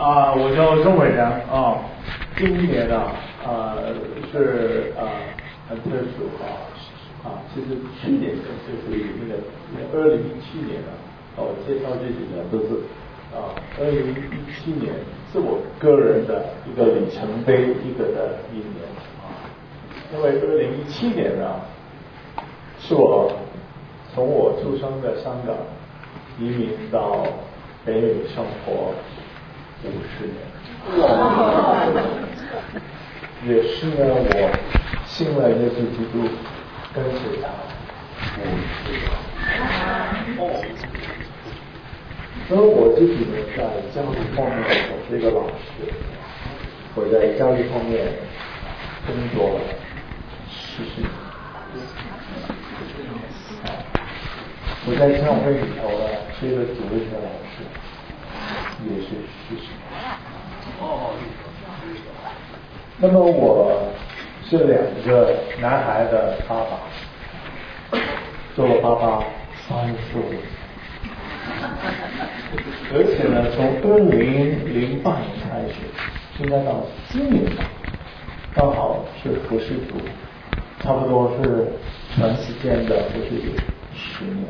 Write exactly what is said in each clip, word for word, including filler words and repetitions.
啊，我叫钟伟良啊。今年啊，呃，是啊很特殊啊啊，其实去年就属于那个二零一七年啊，我介绍这几年都是啊，二零一七年是我个人的一个里程碑，一个的一年啊，因为二零一七年啊，是我从我出生的香港移民到北美生活五十年。哇！也是呢，我信了耶稣基督，跟随他五十年。哦。所以我自己呢，在教育方面，我是一个老师，我在教育方面工作了十十年。我在教会里头呢，是一个主任的老师，也是十十年。哦。那么我是两个男孩的爸爸，做了爸爸三十五年，而且呢，从二零零八年开始，应该到今年刚好是服侍主，差不多是全时间的服侍主十年。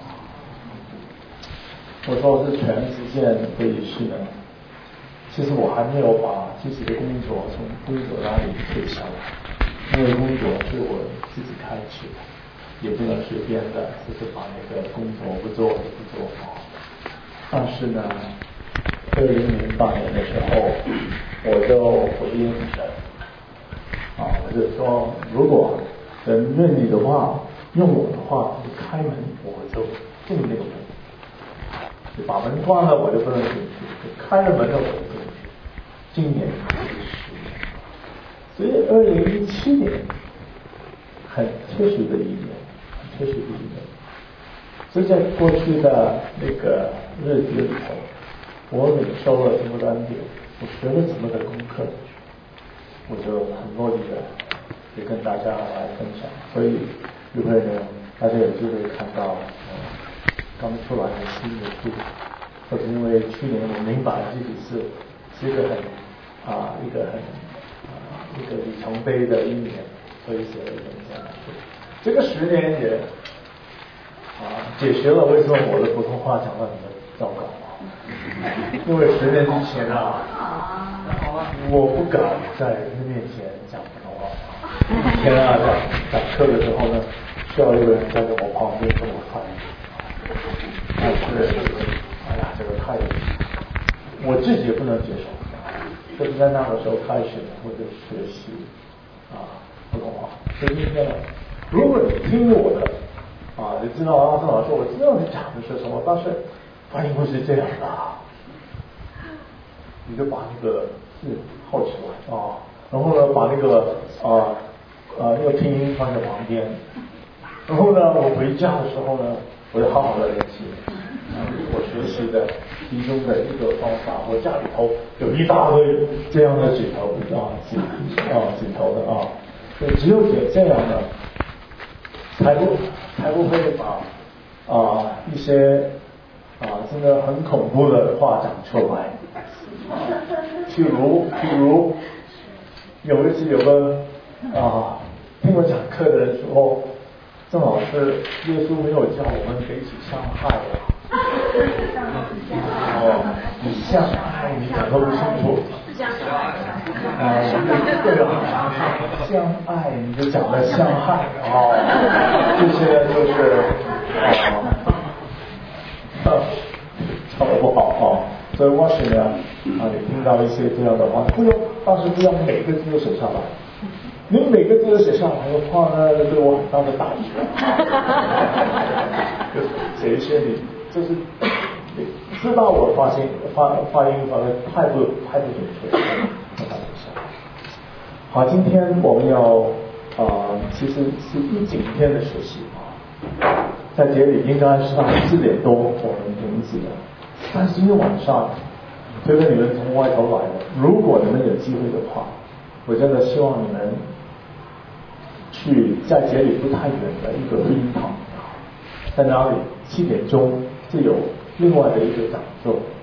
我说是全时间的意思呢，其实我还没有把自己的工作从工作那里退下来，因为工作是我自己开始的，也不能随便的，就是把那个工作不做就不做。但是呢，二零零八年的时候，我就回应神，啊，我就说，如果神愿意的话，用我的话就开门，我就进那个门。把门关了我就不能进去，开了门了我就进去。今年是十年，所以二零一七年很特殊的一年，很特殊的一年。所以在过去的那个日子里头，我领受了什么的恩典，我学了什么的功课，我就很乐意的也跟大家来分享。所以一会呢，大家有机会看到。嗯刚出来的新的书，或者因为去年我明白自己是是一个很啊一个很啊一个里程碑的一年，所以写了一本这样的书。这个十年也啊解决了为什么我的普通话讲得很糟糕，因为十年之前啊，我不敢在人面前讲普通话。以前啊讲讲课的时候呢，需要一个人站在我旁边跟我翻译。但是，哎呀，这个太，我自己也不能接受。就是在那个时候开始，我就学习啊普通话。所以今天呢，如果你听我的啊，你知道阿森老师，我知道你讲的是什么，但是发音不是这样的，你就把那个字号起来啊，然后呢，把那个啊啊那个拼音放在旁边，然后呢，我回家的时候呢。我就好好的练习，我学习的其中的一个方法，我家里头有一大堆这样的纸头啊，纸啊纸头的啊，所以只有写这样的，才不才不会把啊一些啊真的很恐怖的话讲出来。譬如譬如有一次有个啊听我讲课的人说。郑老师，耶稣没有叫我们彼此相害啊！哦，你相爱，你讲都不清楚。啊，对啊，相爱你就讲的相害哦，这些就是啊，唱得不好哦。所以或许呢，啊，你听到一些这样的话，不用，但是不要每个字都写下来。你每个字都写下来的话呢，对我很大的打击。就写一些你就是你知道我发音发发音发的太不太不准确，我打一下。好，今天我们要啊、呃，其实是一整天的学习啊，在节里应该是到四点多我们停止的，但是今天晚上，随着你们从外头来的，如果你们有机会的话，我真的希望你们。去在节里不太远的一个录音堂，在哪里？七点钟就有另外的一个讲座，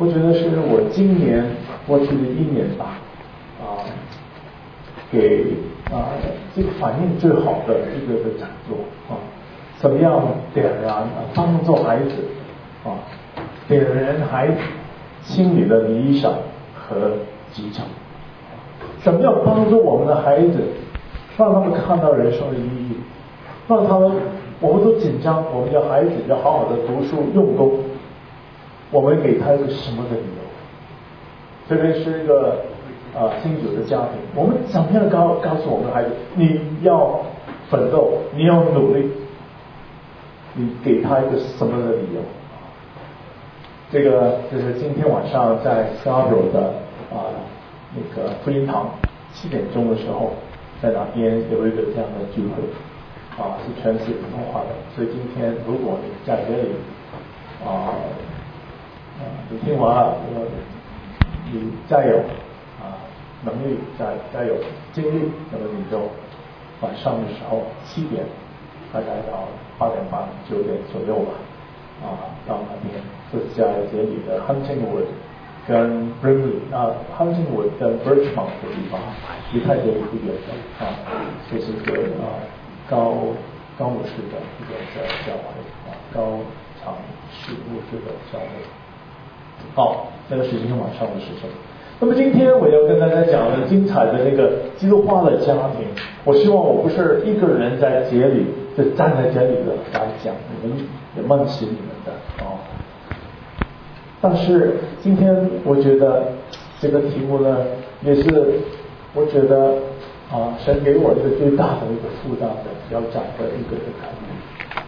我觉得是我今年过去的一年吧，啊，给啊这个反应最好的一个的讲座啊，怎么样点燃帮助孩子啊，点燃孩子心里的理想和激情，怎么样帮助我们的孩子，让他们看到人生的意义，让他们我们都紧张，我们的孩子要好好的读书用功，我们给他一个什么的理由？这边是一个啊新主的家庭，我们怎么样告告诉我们的孩子，你要奋斗，你要努力，你给他一个什么的理由？这个就是今天晚上在 Scarborough 的啊那个福音堂七点钟的时候，在那边有一个这样的聚会，啊是全是普通话的，所以今天如果你在这里啊啊你听完了，你再有啊能力，再再有精力，那么你就晚上的时候七点大概到八点半九点左右吧，啊到那边是在这里的 Huntingwood 跟 Brimley 啊 Huntingwood 跟 Birchmount 的地方，离开这里不远的啊，这是个啊高高牧师的一个教教会啊，高长事牧师的教会。好，那个是今天晚上的事情。那么今天我要跟大家讲的精彩的那个基督化的家庭，我希望我不是一个人在节里就站在这里的来讲，你们也梦起你们的哦。但是今天我觉得这个题目呢，也是我觉得啊，神给我一个最大的一个负担的要讲的一个课题。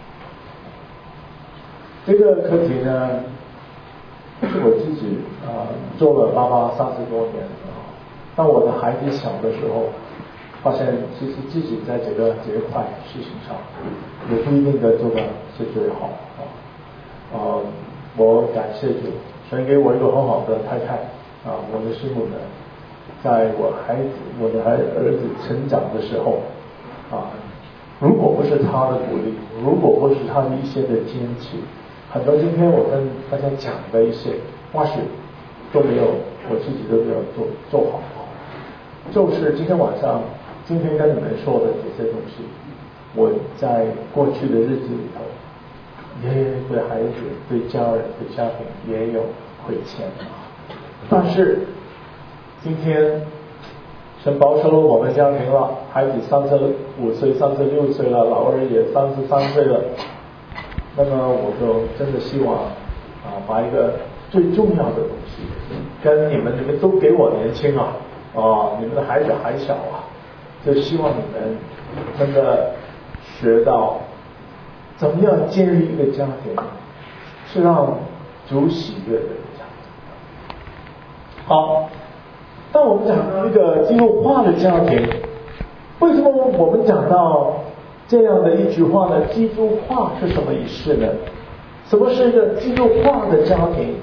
这个课题呢，是我自己啊、呃、做了爸爸三十多年啊。当我的孩子小的时候，发现其实自己在这个这一块事情上也不一定的做的是最好啊。啊、呃，我感谢主，神给我一个很好的太太啊，我的师母呢，在我孩子我的孩儿子成长的时候啊，如果不是他的鼓励，如果不是他的一些的坚持，很多今天我跟大家讲的一些或许都没有，我自己都没有做做好。就是今天晚上今天跟你们说的这些东西，我在过去的日子里头也对孩子对家人对家庭也有亏欠，但是今天神保守了我们家庭了，孩子三十五岁三十六岁了，老二也三十三岁了，那么我就真的希望啊，把一个最重要的东西跟你们你们都给我年轻啊啊，你们的孩子还小啊，就希望你们真的学到怎么样建立一个家庭是让主喜悦的一个家庭。好，当我们讲到一个基督化的家庭，为什么我们讲到这样的一句话呢？基督化是什么意思呢？什么是一个基督化的家庭？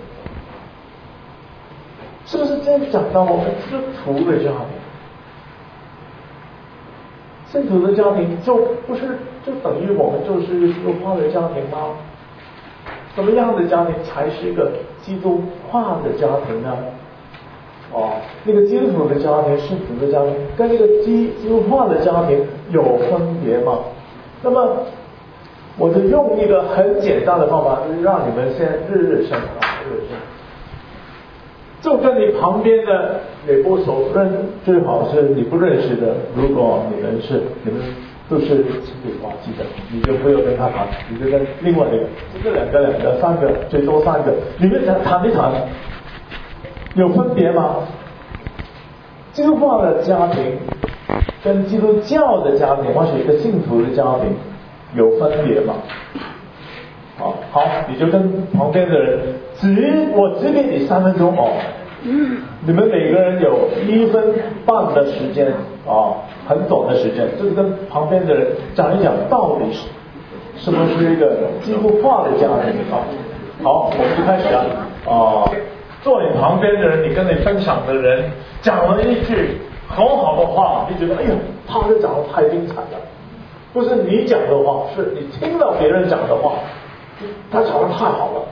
是不是真讲到我们基督徒的家庭？信徒的家庭就不是就等于我们就是一个基督化的家庭吗？什么样的家庭才是一个基督化的家庭呢？哦，那个基督徒的家庭、信徒的家庭跟那个基基督化的家庭有分别吗？那么我就用一个很简单的方法，就是让你们先日日生活，日日生活。就跟你旁边的你不熟认，最好是你不认识的，如果你们是你们都是情侣关系的，你就不要跟他谈，你就跟另外一个，这个两个两个三个最多三个，你们想谈一谈，有分别吗？基督化的家庭跟基督教的家庭或者一个信徒的家庭有分别吗？好，好，你就跟旁边的人，只我只给你三分钟哦，你们每个人有一分半的时间啊，很短的时间，就是跟旁边的人讲一讲到底是什么是一个基督化的家庭啊。好，我们就开始了啊。坐你旁边的人，你跟你分享的人讲了一句很好的话，你觉得哎呦，他这讲的太精彩了，不是你讲的话，是你听到别人讲的话。他讲的太好了，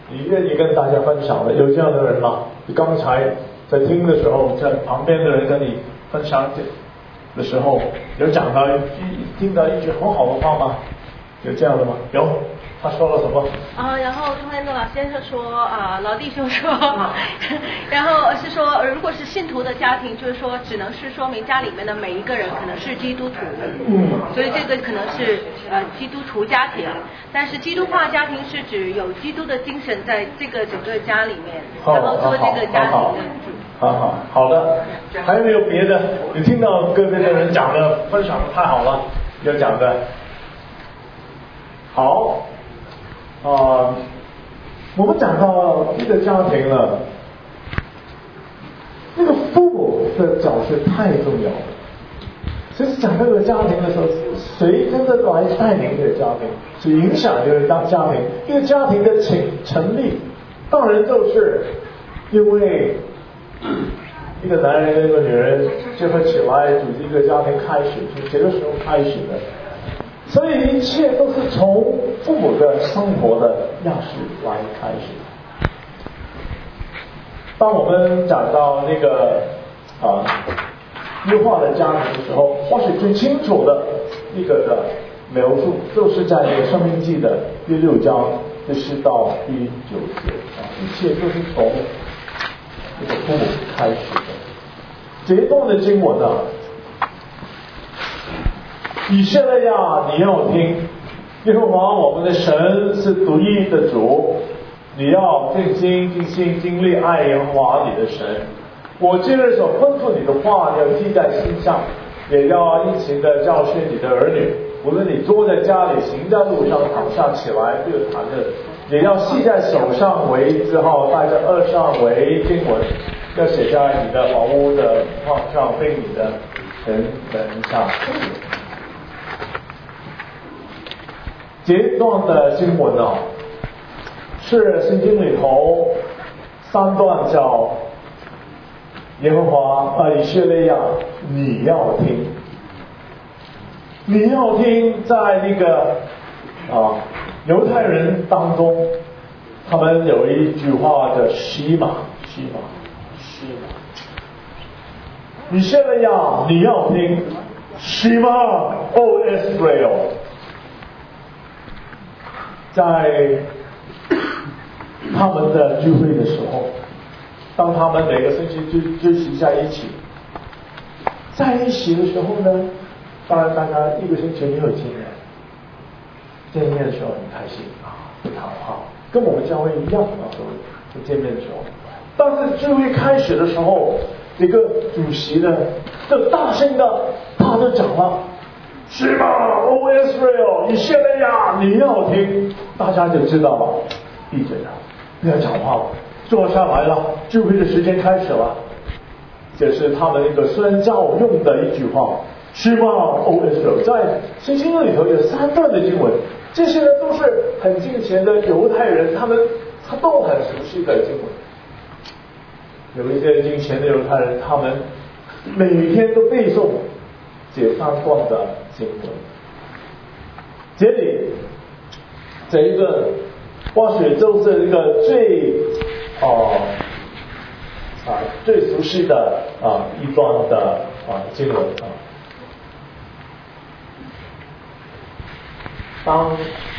你愿意跟大家分享的，有这样的人吗？你刚才在听的时候，在旁边的人跟你分享的时候，有讲到一听到一句很好的话吗？有这样的吗？有。他说了什么？ 啊，然后刚才那老先生说啊，老弟兄说，然后是说，如果是信徒的家庭，就是说，只能是说明家里面的每一个人可能是基督徒， 嗯， 所以这个可能是呃基督徒家庭，但是基督化家庭是指有基督的精神在这个整个家里面，然后做这个家庭的主。 好好好的，还有没有别的？你听到个别的人讲的分享的太好了，有讲的。好。啊、呃，我们讲到这个家庭了，那个父母的角色太重要了。其实讲这个家庭的时候，谁真的来带领这个家庭，去影响这个家家庭？一个家庭的成成立，当然就是因为一个男人跟一个女人结合起来组织一个家庭开始，从这个时候开始的。所以一切都是从父母的生活的样式来开始。当我们讲到那个啊优化的家庭的时候，或许最清楚的一个的描述，就是在那个《申命记》的第六章第四到第九节啊，一切都是从这个父母开始的。这一段的经文呢、啊。以色列呀，你要听，耶和华我们的神是独一的主，你要尽心尽心尽力爱耶和华你的神。我今日所吩咐你的话，要记在心上，也要殷勤的教训你的儿女。无论你坐在家里，行在路上，躺下起来，就谈论，也要系在手上为字号，戴在额上为经文，要写在你的房屋的框上，并你的城门上。这段的经文啊，是圣经里头三段叫耶和华啊以色列呀，你要听，你要听，在那个啊犹太人当中，他们有一句话叫西马西马西马，以色列呀，你要听，西马 O Israel。在他们的聚会的时候，当他们每个星期聚聚集在一起，在一起的时候呢，当然大家一个星期没有见面，见面的时候很开心啊，不谈话，跟我们教会一样啊，各位就见面的时候。但是聚会开始的时候，这个主席呢，就大声的，他就讲了。是吗 ？O Israel， 以色列呀，你要听，大家就知道了。闭嘴了，不要讲话了，坐下来了，聚会的时间开始了。这是他们一个宣教用的一句话。是吗 ？O Israel， 在圣经里头有三段的经文，这些呢都是很近前的犹太人，他们他都很熟悉的经文。有一些近前的犹太人，他们每天都背诵这三段的经文。这里这一个或许就是一个最哦啊最熟悉的啊一段的啊经文啊。当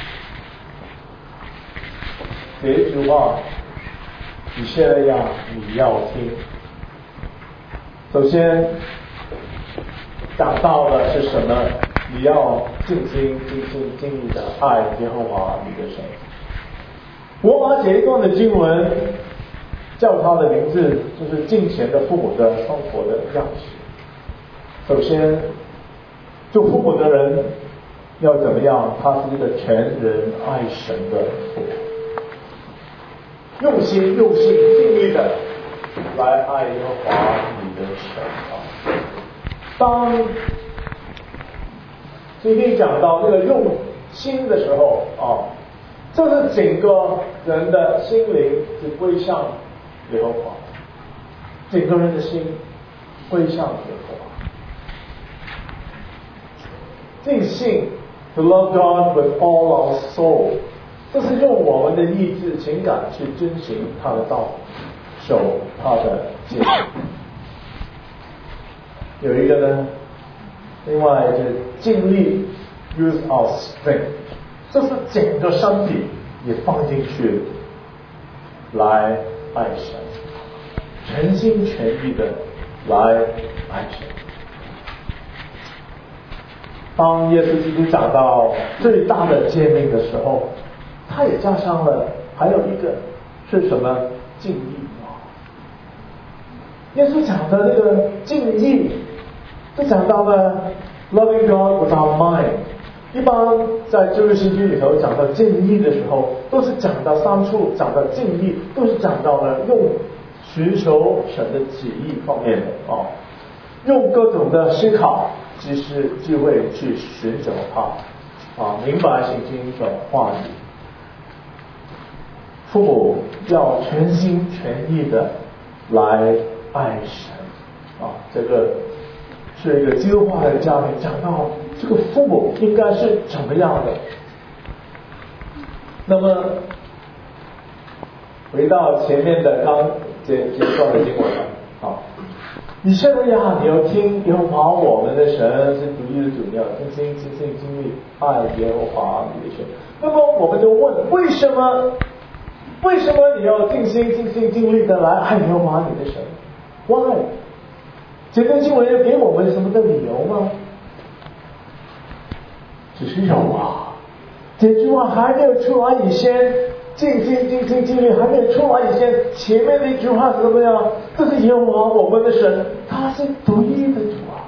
这一句话以色列呀，你要听。首先讲到的是什么？你要尽心尽心尽力的爱耶和华你的神。我把这一段的经文叫它的名字，就是敬虔的父母的生活的样式。首先，做父母的人要怎么样？他是一个全人爱神的父母，用心用心尽力的来爱耶和华你的神啊。当今天讲到这个用心的时候啊，这是整个人的心灵是归向耶和华，整个人的心归向耶和华。尽性 to love God with all our soul， 这是用我们的意志、情感去遵行他的道，守他的诫命。有一个呢，另外就是尽力 use our strength， 这是整个身体也放进去来爱神，全心全意的来爱神。当耶稣基督讲到最大的诫命的时候，他也加上了还有一个是什么？敬意。耶稣讲的那个敬意，就讲到了 loving God with our mind。一般在旧约圣经里头讲到敬意的时候，都是讲到三处讲到敬意，都是讲到了用寻求神的旨意方面的哦，用各种的思考、知识、智慧去寻找他啊，明白圣经的话语。父母要全心全意的来爱神啊，这个是一个基督化的家庭。讲到这个父母应该是怎么样的？那么回到前面的刚结结束的经文了啊，以色列呀，你要听耶和华我们的神是独一的主，你要尽心尽性尽力爱耶和华你的神。那么我们就问，为什么？为什么你要尽心尽性尽力的来爱耶和华你的神 ？Why？ 这段经文要给我们什么的理由吗？只是有啊，这句话还没有出来以前，尽心尽性尽力还没有出来以前，前面那句话是什么呀？这是耶和华我们的神，他是独一的主啊，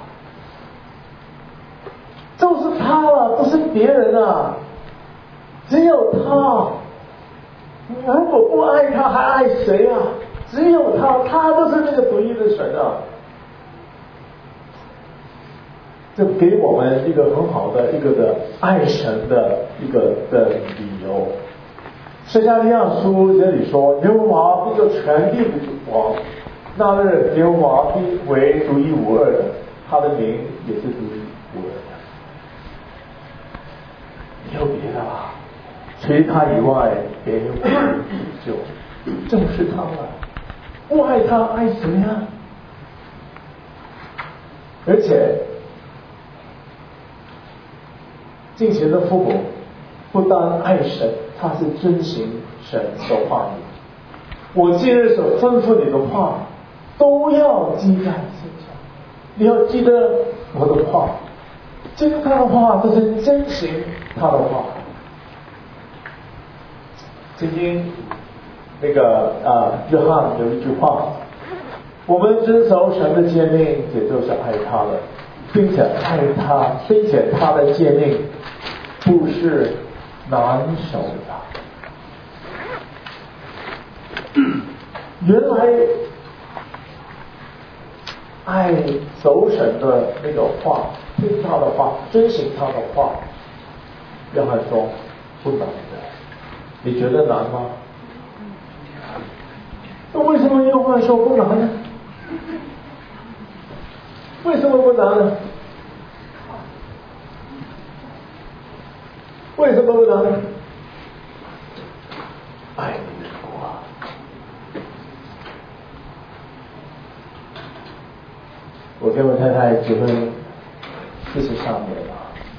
就是他了，不是别人啊，只有他。如果不爱他，还爱谁啊？只有他，他就是那个独一的神啊！这给我们一个很好的一个的爱神的一个的理由。圣加利亚书这里说，耶和华必做全地的主王，那日耶和华必为独一无二的，他的名也是独一无二的。没有别的啦。除他以外，别无救，就是他了。不爱他，爱谁啊？而且，敬虔的父母不单爱神，他是遵行神的话语。我今日所吩咐你的话，都要记在心上。你要记得我的话，记得他的话，就是遵行他的话。曾经那个啊，约翰有一句话，我们遵守神的诫命，也就是爱他了，并且爱他，并且他的诫命不是难守的。原来爱守神的那个话，听他的话，遵行他的话，约翰说不难的。你觉得难吗？那为什么约翰说不难呢？为什么不难呢？为什么不难呢？爱你的主啊！我跟我太太结婚四十三年了，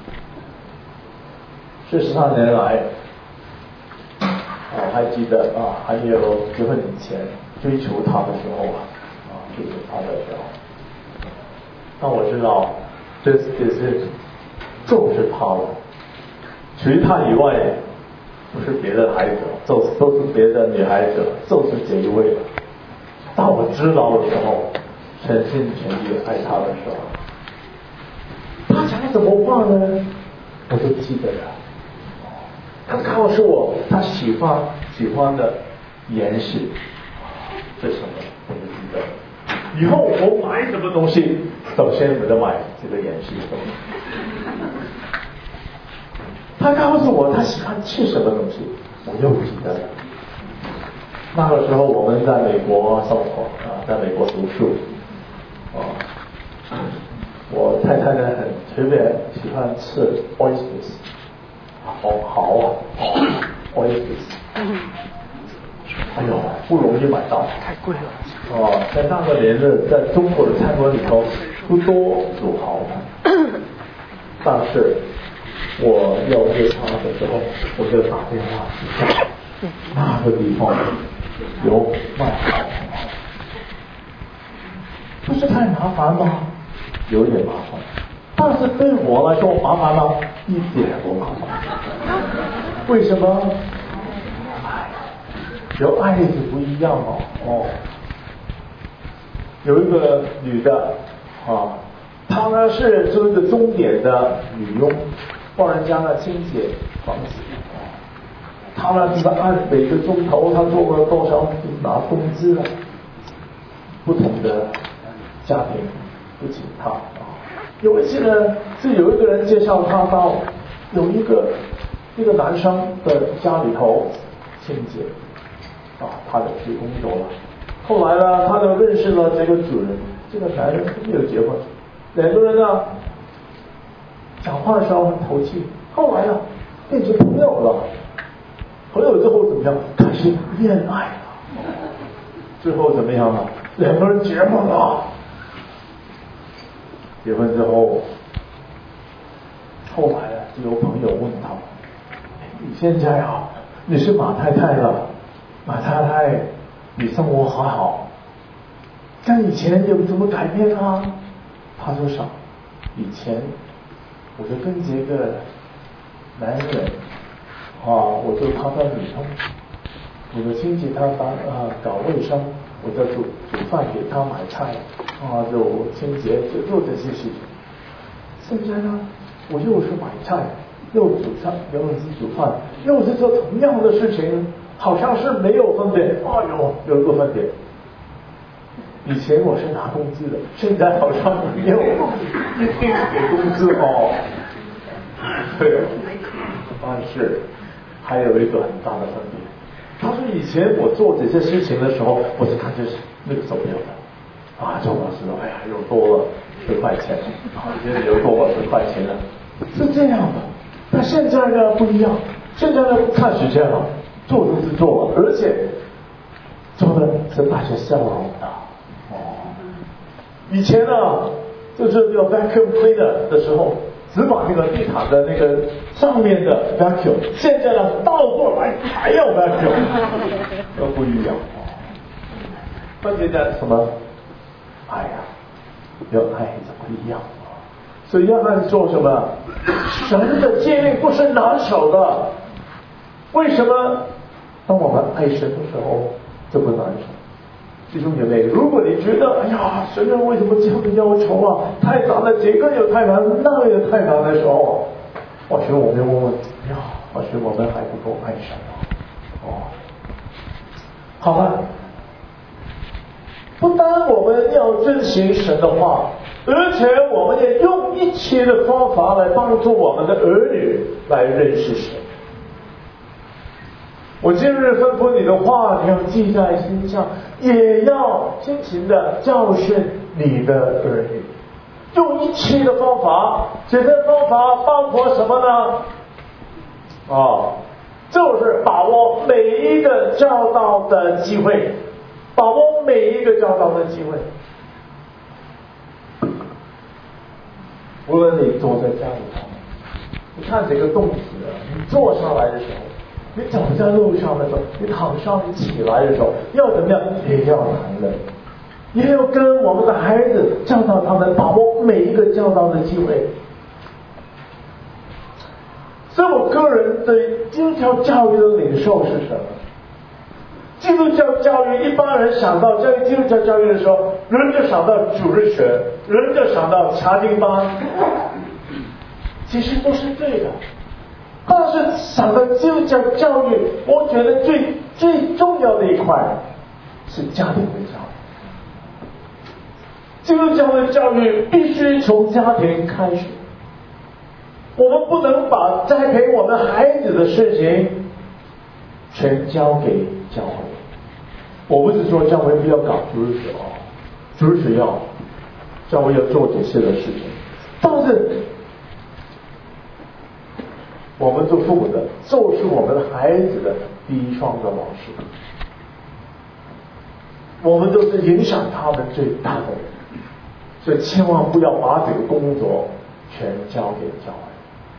四十三年来。我还记得啊，还有结婚以前追求他的时候啊，啊，追求他的时候，但我知道这这是就是他了，除他以外不是别的孩子，都都是别的女孩子，就是这一位了。当我知道的时候，全心全意爱他的时候，他讲什么话呢？我都记得了。他告诉我他喜欢喜欢的颜色，这是什么？我就记得。以后我买什么东西，首先我就买这个颜色的东西。他告诉我他喜欢吃什么东西，我又记得了。那个时候我们在美国生活啊，在美国读书，哦，我太太呢很特别喜欢吃 oysters。好好啊，哦， 我也是。哎呦，不容易买到， 太贵了。 哦，在那个年的，在中国的餐馆里头不多有好餐，但是我要约他的时候，我就打电话去找那个地方有卖好餐，不是太麻烦吗？有点麻烦，但是对我来说麻烦吗？一点不麻烦。为什么？有爱是不一样哦，哦，有一个女的啊，她呢是做一个钟点的女佣，帮人家呢清洁房子，她呢是按每个钟头她做了多少拿工资的，不同的家庭不请她啊。有一次呢，是有一个人介绍她到有一个一个男生的家里头清洁。啊，他就去工作了。后来呢，他就认识了这个主人，这个男人没有结婚，两个人呢讲话的时候很投机。后来呢，变成朋友了。朋友之后怎么样？开始恋爱了。最后怎么样了？两个人结婚了。结婚之后，后来呢，就有朋友问他：“你现在啊，你是马太太了？马太太，你生活还好，像以前有什么改变啊？”他说啥？以前我就跟这个男人啊，我就他的女佣，我的亲戚他当啊搞卫生，我就煮煮饭给他买菜啊，就清洁就做这些事情。现在呢，我又是买菜，又煮菜，又是煮饭，又是做同样的事情。好像是没有分别，哎呦，有一个分别。以前我是拿工资的，现在好像没有一定给工资哦。对，但是还有一个很大的分别。他说以前我做这些事情的时候，我是看着那个手表的，啊，做完之后，哎呀，又多了十块钱，啊，现在又多了十块钱了，是这样的。那现在呢不一样，现在呢不看时间了。做就是做，而且做的是带着笑容的。哦，以前呢，就是要 vacuum cleaner 的时候，只把那个地毯的那个上面的 vacuum， 现在呢倒过来还要 vacuum， 都不一样。那现在什么？哎呀，要爱就不一样。所以要按做什么？神的诫命不是拿手的。为什么？当我们爱神的时候，这不难受。弟兄姐妹，如果你觉得哎呀，神人为什么这样的要求啊？太难了，这个又太难，那个又太难的时候，或许我们问问，哎呀，或许我们还不够爱神啊。哦，好了，不单我们要遵行神的话，而且我们也用一切的方法来帮助我们的儿女来认识神。我今日吩咐你的话，你要记在心上，也要辛勤的教训你的儿女，用一切的方法。这些方法包括什么呢？啊，就是把握每一个教导的机会，把握每一个教导的机会。无论你坐在家里头，你看这个动词啊，你坐下来的时候，你走在路上的时候，你躺上你起来的时候，要怎么样？也要谈论，也要跟我们的孩子教导他们把握每一个教导的机会。所以我个人对基督教教育的领受是什么？基督教教育一般人想到教育基督教教育的时候，人就想到主日学，人就想到查经班，其实都是对的。但是想到基督教教育，我觉得最最重要的一块是家庭的教育。基督教的教育必须从家庭开始，我们不能把栽培我们孩子的事情全交给教会。我不是说教会不要搞主日学哦，主日学要，教会要做这些的事情，但是我们做父母的就是我们孩子的第一双的老师，我们都是影响他们最大的人，所以千万不要把这个工作全交给教会。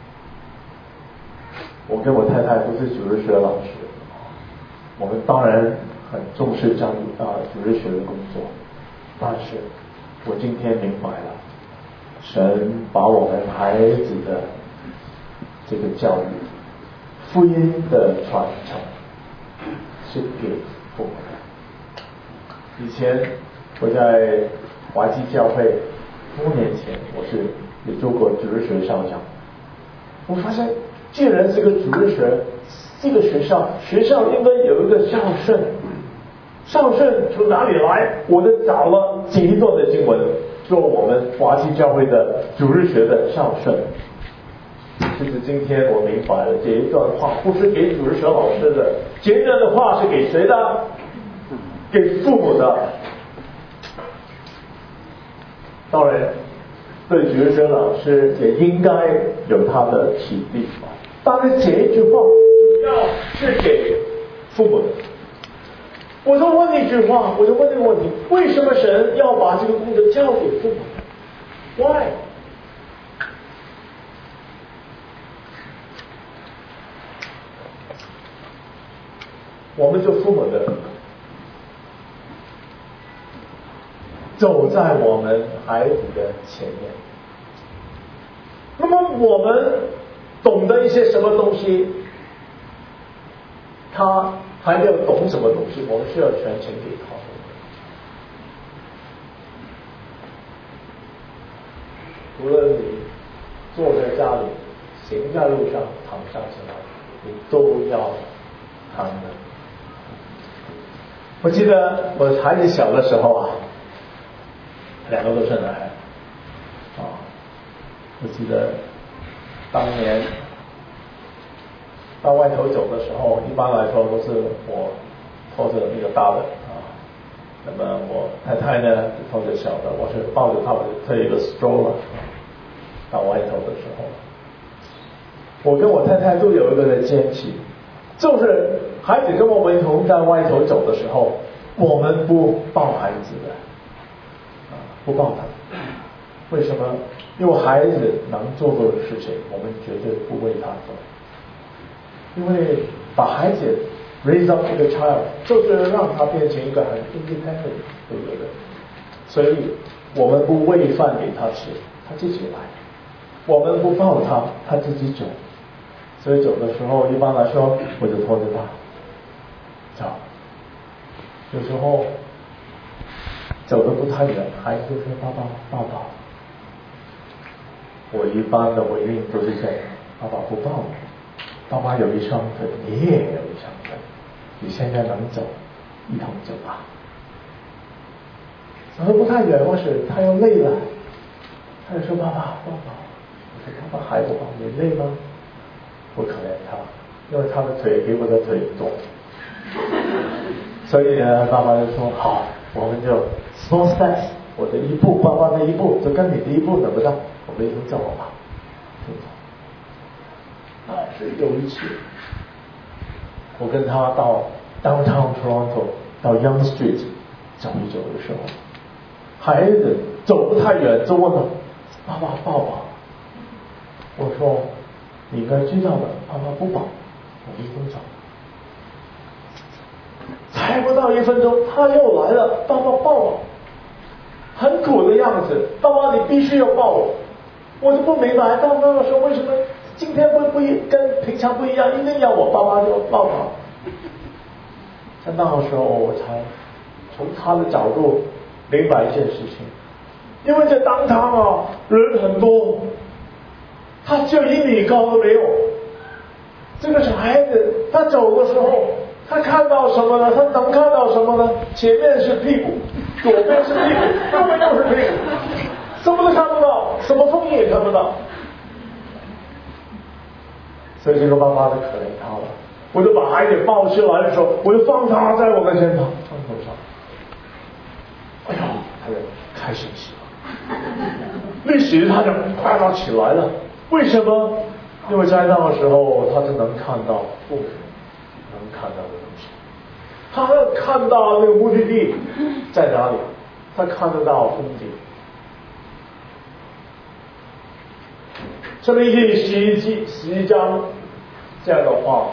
我跟我太太都是主日学老师，我们当然很重视教育啊主日学的工作，但是我今天明白了，神把我们孩子的这个教育、福音的传承是给父母的。以前我在华基教会多年前，我是也做过主日学校长，我发现既然这个主日学这个学校学校应该有一个孝顺，孝顺从哪里来？我就找了这一段的经文做我们华基教会的主日学的孝顺。其实今天我明白了，这一段话不是给主日学老师的，今天的话是给谁的？给父母的。当然对主日学老师也应该有他的体力，但是这一句话主要是给父母的。我就问一句话，我就问这个问题：为什么神要把这个工作交给父母 ？Why？ 我们做父母的，走在我们孩子的前面。那么我们懂得一些什么东西，他还没有懂什么东西，我们需要全权给他。无论你坐在家里、行在路上、躺上什么，你都要他们。我记得我孩子小的时候啊，两个都是男孩啊。我记得当年到外头走的时候，一般来说都是我拖着那个大的啊，那么我太太呢拖着小的，我是抱着他，我就推一个 stroller 到外头的时候，我跟我太太都有一个的坚持，就是孩子跟我们同在外头走的时候，我们不抱孩子的，啊，不抱他。为什么？因为孩子能做过的事情，我们绝对不为他做。因为把孩子 raise up a child， 就是让他变成一个很 independent 的一个人，所以我们不喂饭给他吃，他自己来；我们不抱他，他自己走。所以走的时候，一般来说，我就拖着他走。有时候走得不太远，孩子就说：“爸爸，爸爸。”我一般的回应都是这样：“爸爸不抱你，爸爸有一双腿，你也有一双腿，你现在能走，一同走吧。”走得不太远，或是他又累了，他就说：“爸爸，爸爸。”我说：“爸爸还不抱，你累吗？”不可怜他，因为他的腿比我的腿短，所以呢，爸爸就说：“好，我们就 small steps， 我的一步，爸爸的一步，就跟你的一步等不到，我们一同走吧。”但是有一次，我跟他到 downtown Toronto 到 Yonge Street 走一走的时候，孩子走不太远，就问了：“爸爸，抱抱。”我说：“你应该知道的，爸爸不抱，我们一同走。”才不到一分钟，他又来了：“爸爸抱我。”很苦的样子，爸爸你必须要抱我。我就不明白，到那个时候为什么今天不不一跟平常不一样，一定要我爸爸就抱他。在那个时候，我才从他的角度明白一件事情，因为这当堂啊人很多，他就一米高都没有。这个小孩子他走的时候，他看到什么呢？他能看到什么呢？前面是屁股，左边是屁股，右边又是屁股，什么都看不到，什么风景也看不到。所以这个爸爸就可怜他了，我就把孩子抱起来的时候，我就放他在我的肩膀肩头上。哎呦，他就开心起来，立时他就快要起来了。为什么？ 因为在那个时候，他只能看到父母能看到的东西，他看到那个目的地在哪里，他看得到风景。申命记十一记十一章这样的话，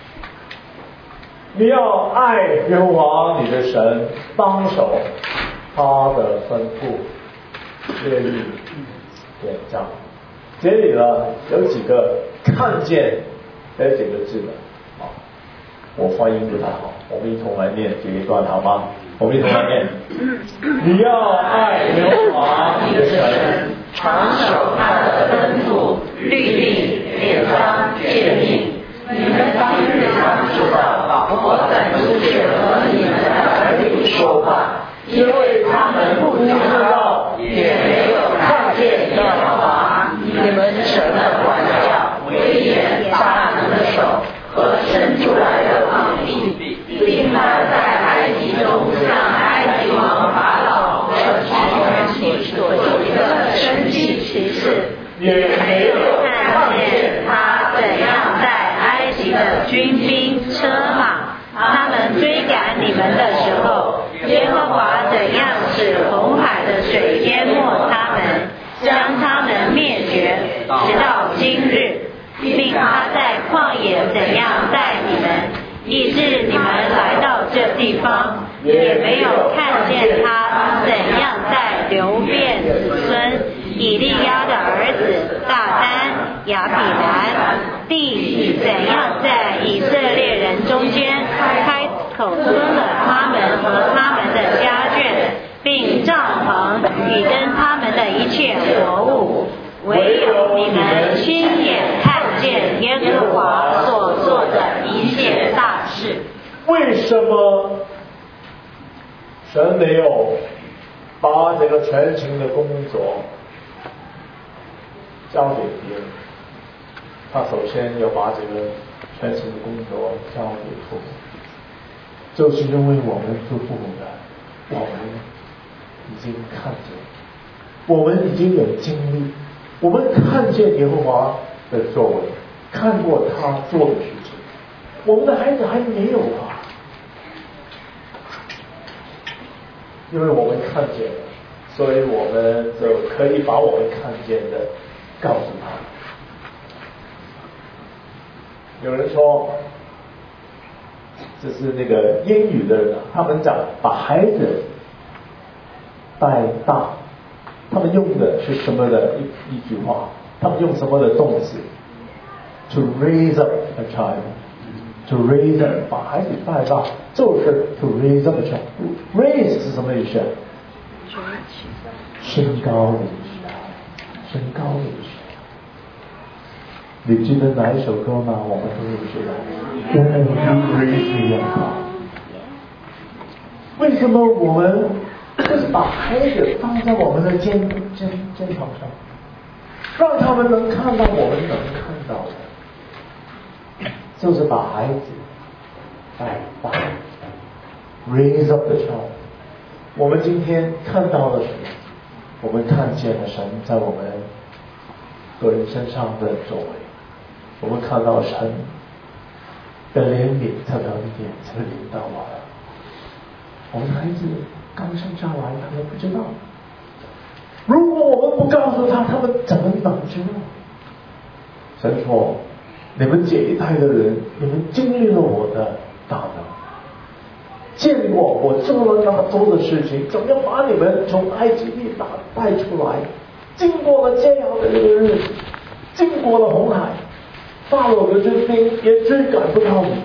你要爱耶和华你的神，当守他的吩咐、律例、典章。这里呢有几个看见这几个字的啊，我发音不太好，我们一同来念这一段好吗？我们一同来念。你要爱耶和华你的神， 常守他的吩咐、律例、典章、诫命。你们当日常知道，我本不是和你们的儿女说话，因为他们不知道，也没有看见耶和华你们神的管教、威严、大能的手和伸出来的膀臂，并他在埃及中向埃及王法老和全体所行的神迹奇事，也没有看见他怎样带埃及的军兵车马，他们追赶你们的时候，耶和华怎样使红海的水淹没他们，将他们灭绝，直到今日，并他在旷野怎样带你们，以致你们来到这地方，也没有看见他怎样带流变子孙以利亚的儿子大丹、亚比兰，并怎样在以色列人中间开口吞了他们和他们的家眷，并帐篷与跟他们的一切活物。唯有你们亲眼看见耶和华所做的一切大事。 为什么神没有把这个全情的工作交给别人？他首先要把这个全情的工作交给父母，就是因为我们做父母的，我们已经看见，我们已经有经历，我们看见耶和华的作为，看过他做的事情。我们的孩子还没有啊，因为我们看见了，所以我们就可以把我们看见的告诉他。有人说，这是那个英语的人，他们讲把孩子带大，他们用的是什么的一一句话？他们用什么的动词 ？To raise up a child, to raise up 把孩子带大，就是 to raise up a child。raise 是什么意思？升高的意思，升高的意思。你记得哪一首歌吗？我们都有学的。When you raise me up。为什么我们就是把孩子放在我们的肩肩肩膀上，让他们能看到我们能看到的，就是把孩子带大 ，raise up the child。我们今天看到的是，我们看见了神在我们个人身上的作为。我们看到神的怜悯，他的恩典，这个领导我们。我们的孩子刚生下来，他们不知道。如果我们不告诉他，他们怎么能知道？神说：“你们这一代的人，你们经历了我的大能，见过我做了那么多的事情，怎么样把你们从埃及地打带出来？经过了这样的一个日子，经过了红海。”法老的军兵也追赶不到你，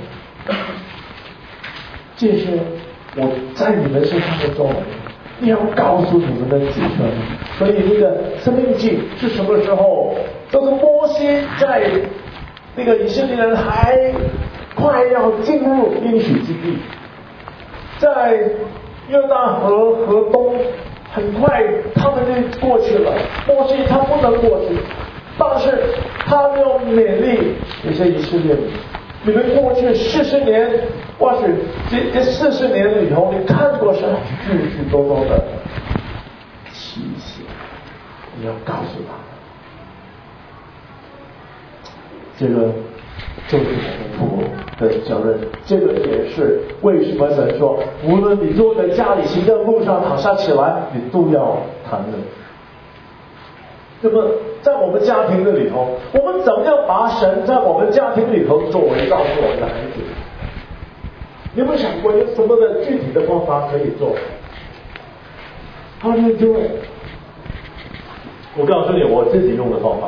这些我在你们身上的作为，你要告诉你们的子孙。所以那个申命记是什么时候？这个摩西在那个以色列人还快要进入应许之地，在约旦河河东，很快他们就过去了。摩西他不能过去。但是他们要勉励这些以色列人，你们过去四十年，或许这这四十年里头，你看过神许许多多的奇迹，你要告诉他们。 这个就是我们父母的责任。这个也是为什么神说，无论你坐在家里行在路上躺下起来，你都要谈论。那么在我们家庭的里头，我们怎么样把神在我们家庭里头作为告诉我们的孩子？你有没有想过有什么的具体的方法可以做？ How do you do it？ 我告诉你我自己用的方法。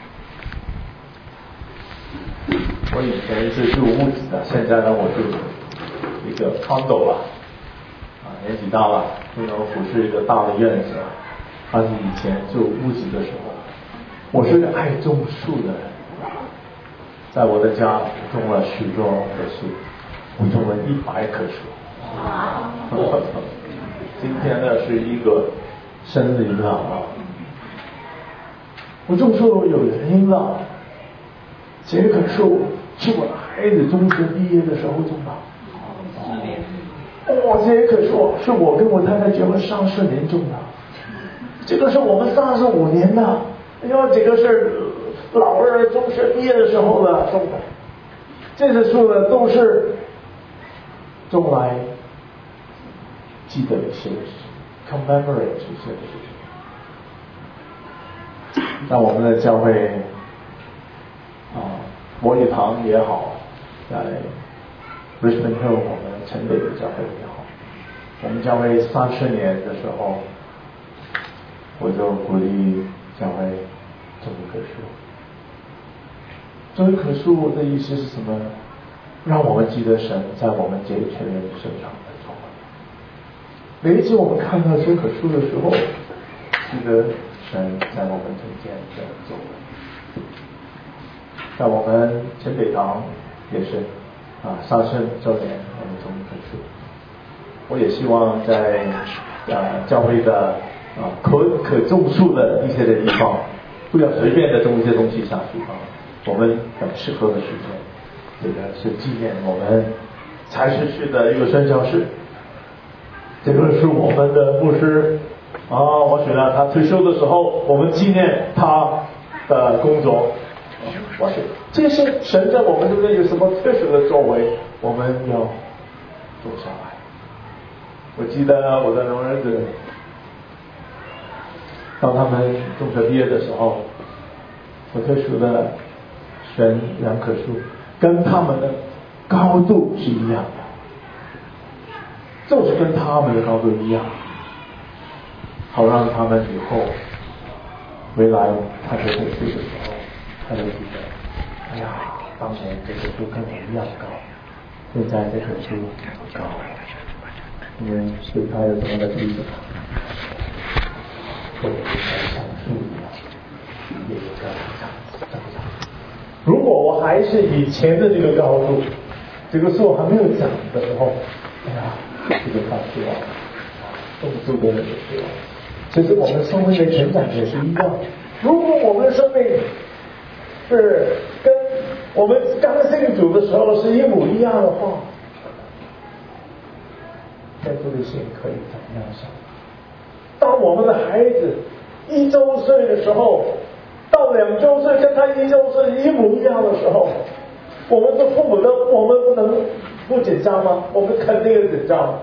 我以前是住屋子的，现在呢我住一个 condo 了，啊，年纪大了，不能服侍一个大的院子了。但是以前住屋子的时候，我是个爱种树的人，在我的家种了许多的树，我种了一百棵树。今天呢是一个森林了啊！我种树有原因了，这棵树是我孩子中学毕业的时候种的。哦，这棵树是我跟我太太结婚三十年种的，这个是我们三十五年的，因为这个是老二中学毕业的时候呢种的。这些树呢都是种来记得一些事情 ，commemorate 一些事情。在我们的教会啊，摩礼堂也好，在 Richmond Hill 我们城北的教会也好，我们教会三十年的时候，我就鼓励教会种一棵树。种一棵树的意思是什么？让我们记得神在我们这一群人身上的作为。每一次我们看到这棵树的时候，记得神在我们中间的作为。在我们城北堂也是啊，三十周年我们种一棵树。我也希望在啊教会的啊可可种树的一些的地方，不要随便的种一些东西下去啊。我们等适合的时间，这个是纪念我们才失去的一个宣教士。这个是我们的牧师啊，我选了他退休的时候，我们纪念他的工作。我是这些神在我们中间有什么特殊的作为，我们要做下来。我记得我的两儿子，当他们中学毕业的时候，我特殊的选两棵树，跟他们的高度是一样的，就是跟他们的高度一样，好让他们以后未来看这棵树的时候，他就记得，哎呀，当年这棵树跟我一样高，现在这棵树高，因为对他有什么的记忆？或者是像树一样，也有个长长长。如果我还是以前的这个高度，这个树还没有长的时候，哎呀，这个大失望，种树的人的失望。其实我们生命的成长也是一样，如果我们的生命是跟我们刚信主的时候是一模一样的话，天父的心可以怎么样想？当我们的孩子一周岁的时候，到两周岁跟他一周岁一模一样的时候，我们做父母的，我们不能不紧张吗？我们肯定紧张。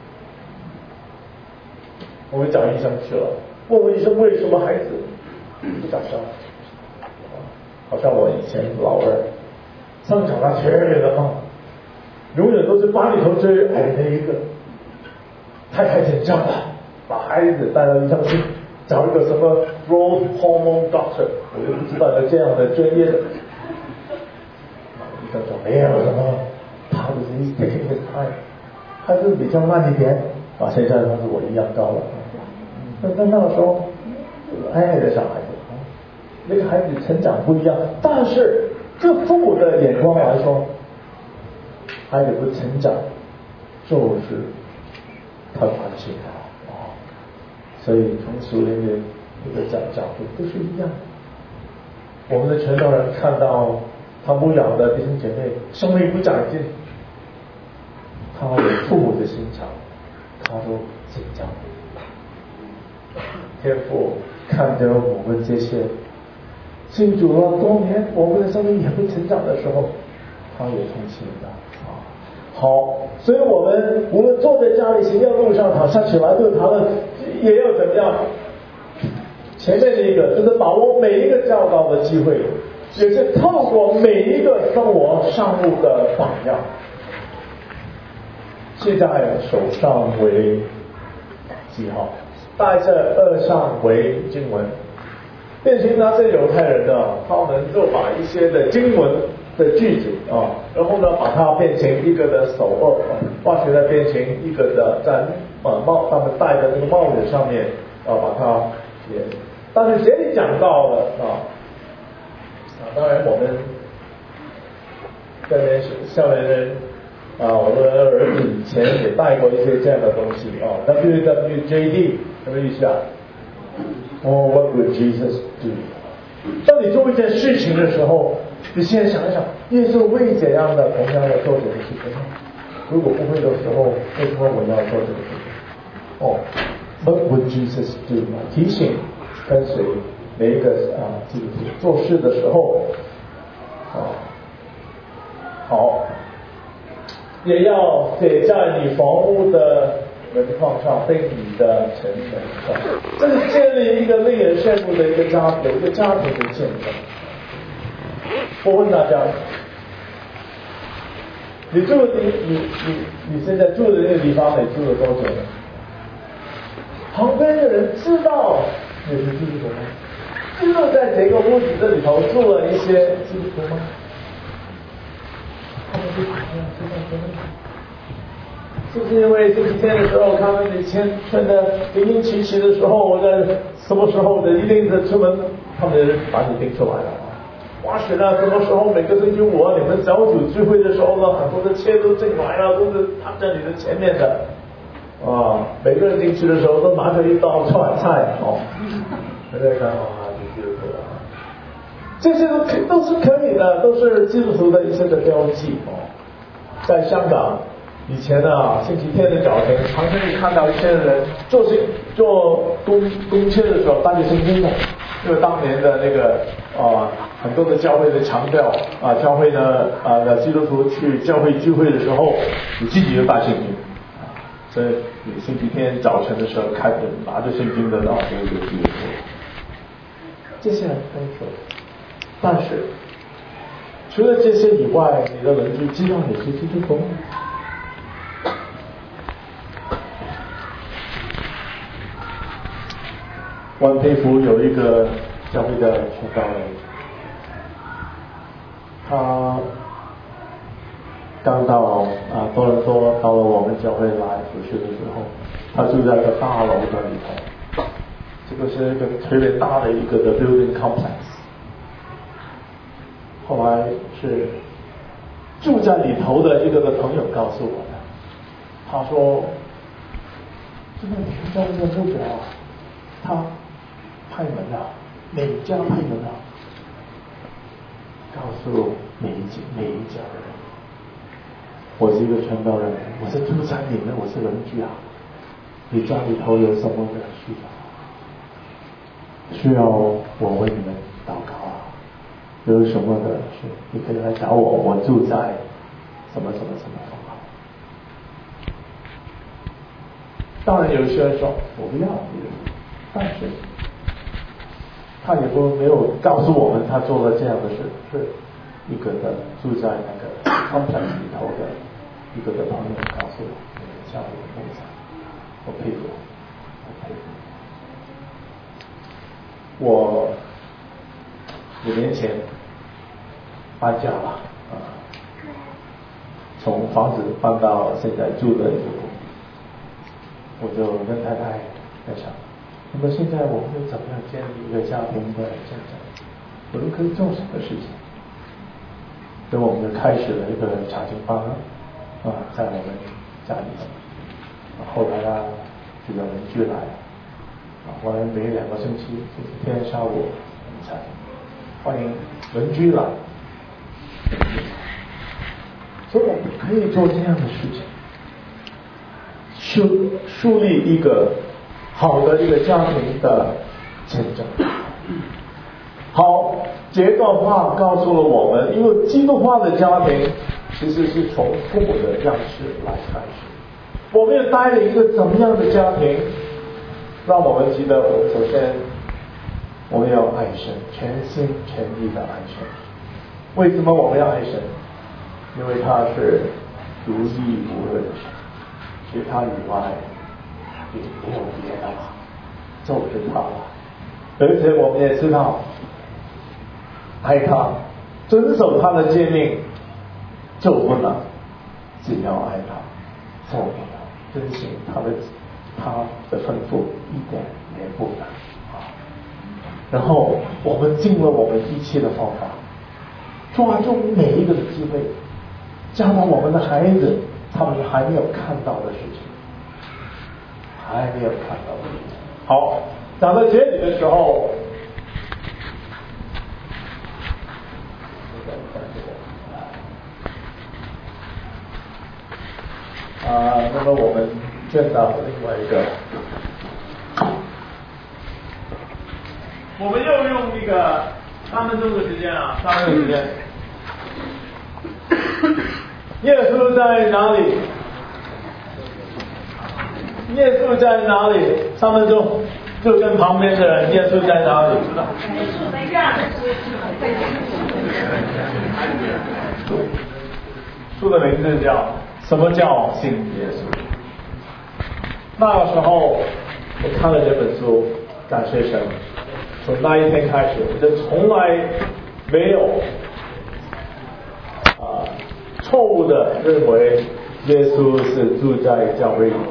我们找医生去了，问问医生为什么孩子不长高？好像我以前老二上场了，全脸的胖，永远都是班里头最矮的一个，太太紧张了，把孩子带到医生去找一个什么 growth hormone doctor， 我就不知道有这样的专业的。医生说没有什么，他的是 taking his time， 他是比较慢一点，啊，现在他是我一样高了。那那那个时候，矮矮的小孩子，那个孩子成长不一样，但是就父母的眼光来说，孩子不成长，就是他关系好啊。所以从属灵的一个角角度都是一样。我们的传道人看到他牧养的弟兄姐妹生命不长进，他有父母的心肠，他都紧张。天父看着我们这些信主了多年，我们的生命也会成长的时候，他也同行的啊。好，所以我们无论坐在家里、行要路上、躺下起来，对他们也要怎么样？前面的一个就是把握每一个教导的机会，也是透过每一个生活上路的榜样。现在手上为记号，带着二上为经文。变形那些犹太人呢，他们就把一些的经文的句子啊，然后呢把它变成一个的手二，化学的变成一个的在呃帽他们戴的那个帽子上面啊把它写。但是这里讲到了啊啊，当然我们这边是校园人啊，我的儿子以前也带过一些这样的东西啊 ，W W J D 什么意思啊？哦 ，What would Jesus do？ 当你做一件事情的时候，你现在想一想，耶稣会怎样的同样的做这个事情？如果不会的时候，为什么我要做这个事情？哦 ，What would Jesus do？ 提醒跟随每一个啊，基督徒做事的时候啊，好，也要写在你房屋的门框上，被你的城门上，这是建立一个令人羡慕的一个家，有一个家庭的见证。我问大家，你住你你你你现在住的那个地方，你住了多久了？旁边的人知道你是基督徒吗？知道在这个屋子这里头住了一些基督徒吗？他们是怎么样知道的呢？是不是因为星期天的时候，他们以前穿的零零齐齐的时候，我在什么时候的一定的出门，他们把你盯出来了啊？哇塞呢，什么时候每个星期五啊，你们小组聚会的时候呢，很多的车都进来了，都是躺在你的前面的啊，每个人进去的时候都拿着一道川菜哦，大家看啊，这基督徒啊，这些都可都是可以的，都是基督徒的一些的标记哦，在香港。以前啊，星期天的早晨，常常你看到一些人做事做公公车的时候带着圣经的，因为当年的那个啊、呃，很多的教会的强调啊，教会呢啊的基督徒去教会聚会的时候，你自己就带圣经啊，所以你星期天早晨的时候开始拿着圣经的啊，这个基督徒，这些很丰富，但是除了这些以外，你的邻居知道你是基督徒吗？我很佩服有一个教会的传道人，他刚到啊多伦多，到了我们教会来服事的时候，他住在一个大楼的里头，这个是一个特别大的一个的 building complex。后来是住在里头的一个的朋友告诉我的，他说：“这个教会的目标啊，他。”派门啊，每家派门啊，告诉每一家每一家的人，我是一个传道人，我是住在里面，我是邻居啊。你家里头有什么的需要？需要我为你们祷告啊？有什么的事，你可以来找我，我住在什么什么什么地方。当然有些人说我不要，但是。他也不没有告诉我们他做了这样的事，是一个的住在那个 complex 里头的一个的朋友告诉我那个教会的梦想，我佩服，我佩服。我五年前搬家了啊，从房子搬到现在住的一个公寓，我就跟太太在想。那么现在我们又怎么样建立一个家庭的见证？我们可以做什么事情？所以我们就开始了一个查经班啊，在我们家里头。后来呢，这个邻居来啊，后来每两个星期，星期天下午才欢迎邻居来。所以我们可以做这样的事情，树树立一个。好的一个家庭的见证， 好，这段话告诉了我们，因为基督化的家庭其实是从父母的样式来开始。我们要带了一个怎么样的家庭？让我们记得，我们首先我们要爱神，全心全意的爱神。为什么我们要爱神？因为他是独一无二的神，除他以外也没有别的了，就是他了。而且我们也知道，爱他，遵守他的诫命就不难，只要爱他，做不了，遵行他的他的吩咐一点也不难啊。然后我们尽了我们一切的方法，抓住每一个的机会，教导我们的孩子他们还没有看到的事情，还没有看到的事情。好，讲到结尾的时候，啊，那么我们见到另外一个，我们又用一个三分钟的时间啊，三分钟时间。耶稣在哪里？耶稣在哪里？三分钟，就跟旁边的人，耶稣在哪里？书的名字叫什么叫信耶稣？那个时候我看了这本书，感谢神，从那一天开始，我就从来没有啊错误的认为耶稣是住在教会里。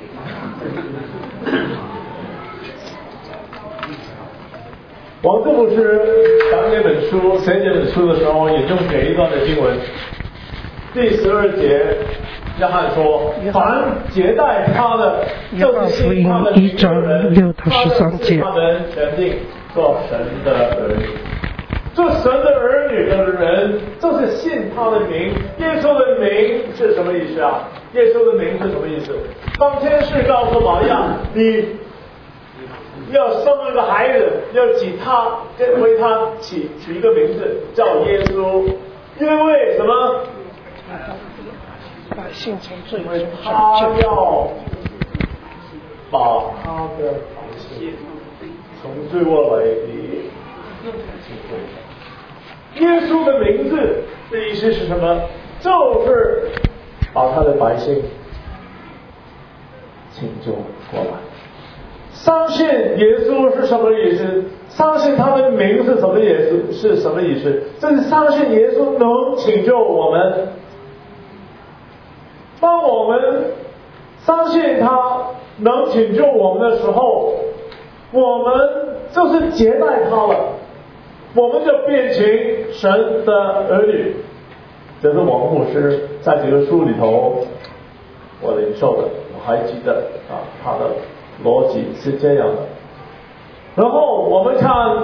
王志牧师讲这本书写这本书的时候，引用这一段的经文，第十二节，约翰说：“凡接待他的，就是信他的名的人，他是他们全定做神的儿女。做神的儿女的人，就是信他的名。耶稣的名是什么意思啊？耶稣的名是什么意思？当天使告诉玛利亚，你要生一个孩子，要起他，为他起取一个名字叫耶稣，因为什么？ 百姓从罪因为他要把他的百姓从罪恶来离。耶稣的名字的意思是什么？就是把他的百姓拯救过来。相信耶稣是什么意思？相信他的名是什么意思？是什么意思？就是相信耶稣能拯救我们。当我们相信他能拯救我们的时候，我们就是接待他了，我们就变成神的儿女。这是王牧师在这个书里头我领受的，我还记得啊，他的逻辑是这样的。然后我们看《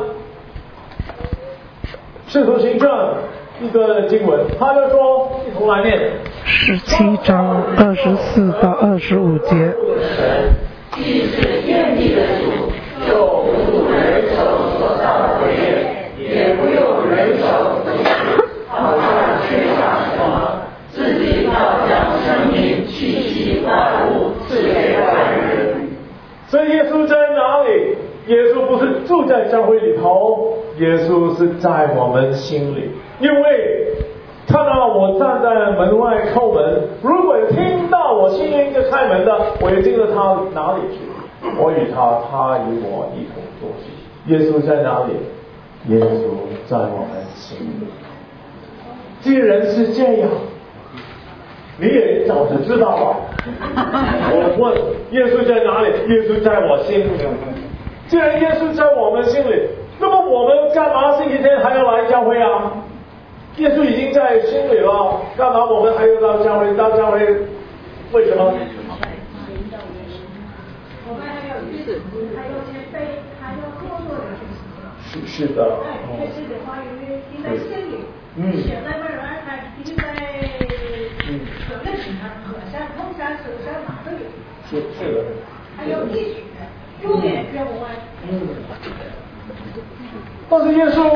使徒行传》一个经文，他就说，一同来念十七章二十四到二十五节。 既是天地的主，就不用人手所造的业，也不用人手好像缺少什么，自己要将生命气息万物赐给万人。 所以耶稣在哪里？耶稣不是住在教会里头，耶稣是在我们心里。因为看到我站在门外叩门，如果听到我声音就开门的，我也进了他哪里去？我与他，他与我一同坐席。耶稣在哪里？耶稣在我们心里。既然是这样，你也早就知道了。我问耶稣在哪里？耶稣在我心里。既然耶稣在我们心里，那么我们干嘛星期天还要来教会啊？耶稣已经在心里了，干嘛我们还要到教会？到教会为什么？ 我们还要仪式，还要谦卑，还要做做人。 是是的。 哎，这是的话，因为听在心里， 嗯， 写在门外，还听在什么地方？河山、空山、手山哪都有。 是是的。 还有历史，永远学不完。 嗯。 但是耶稣，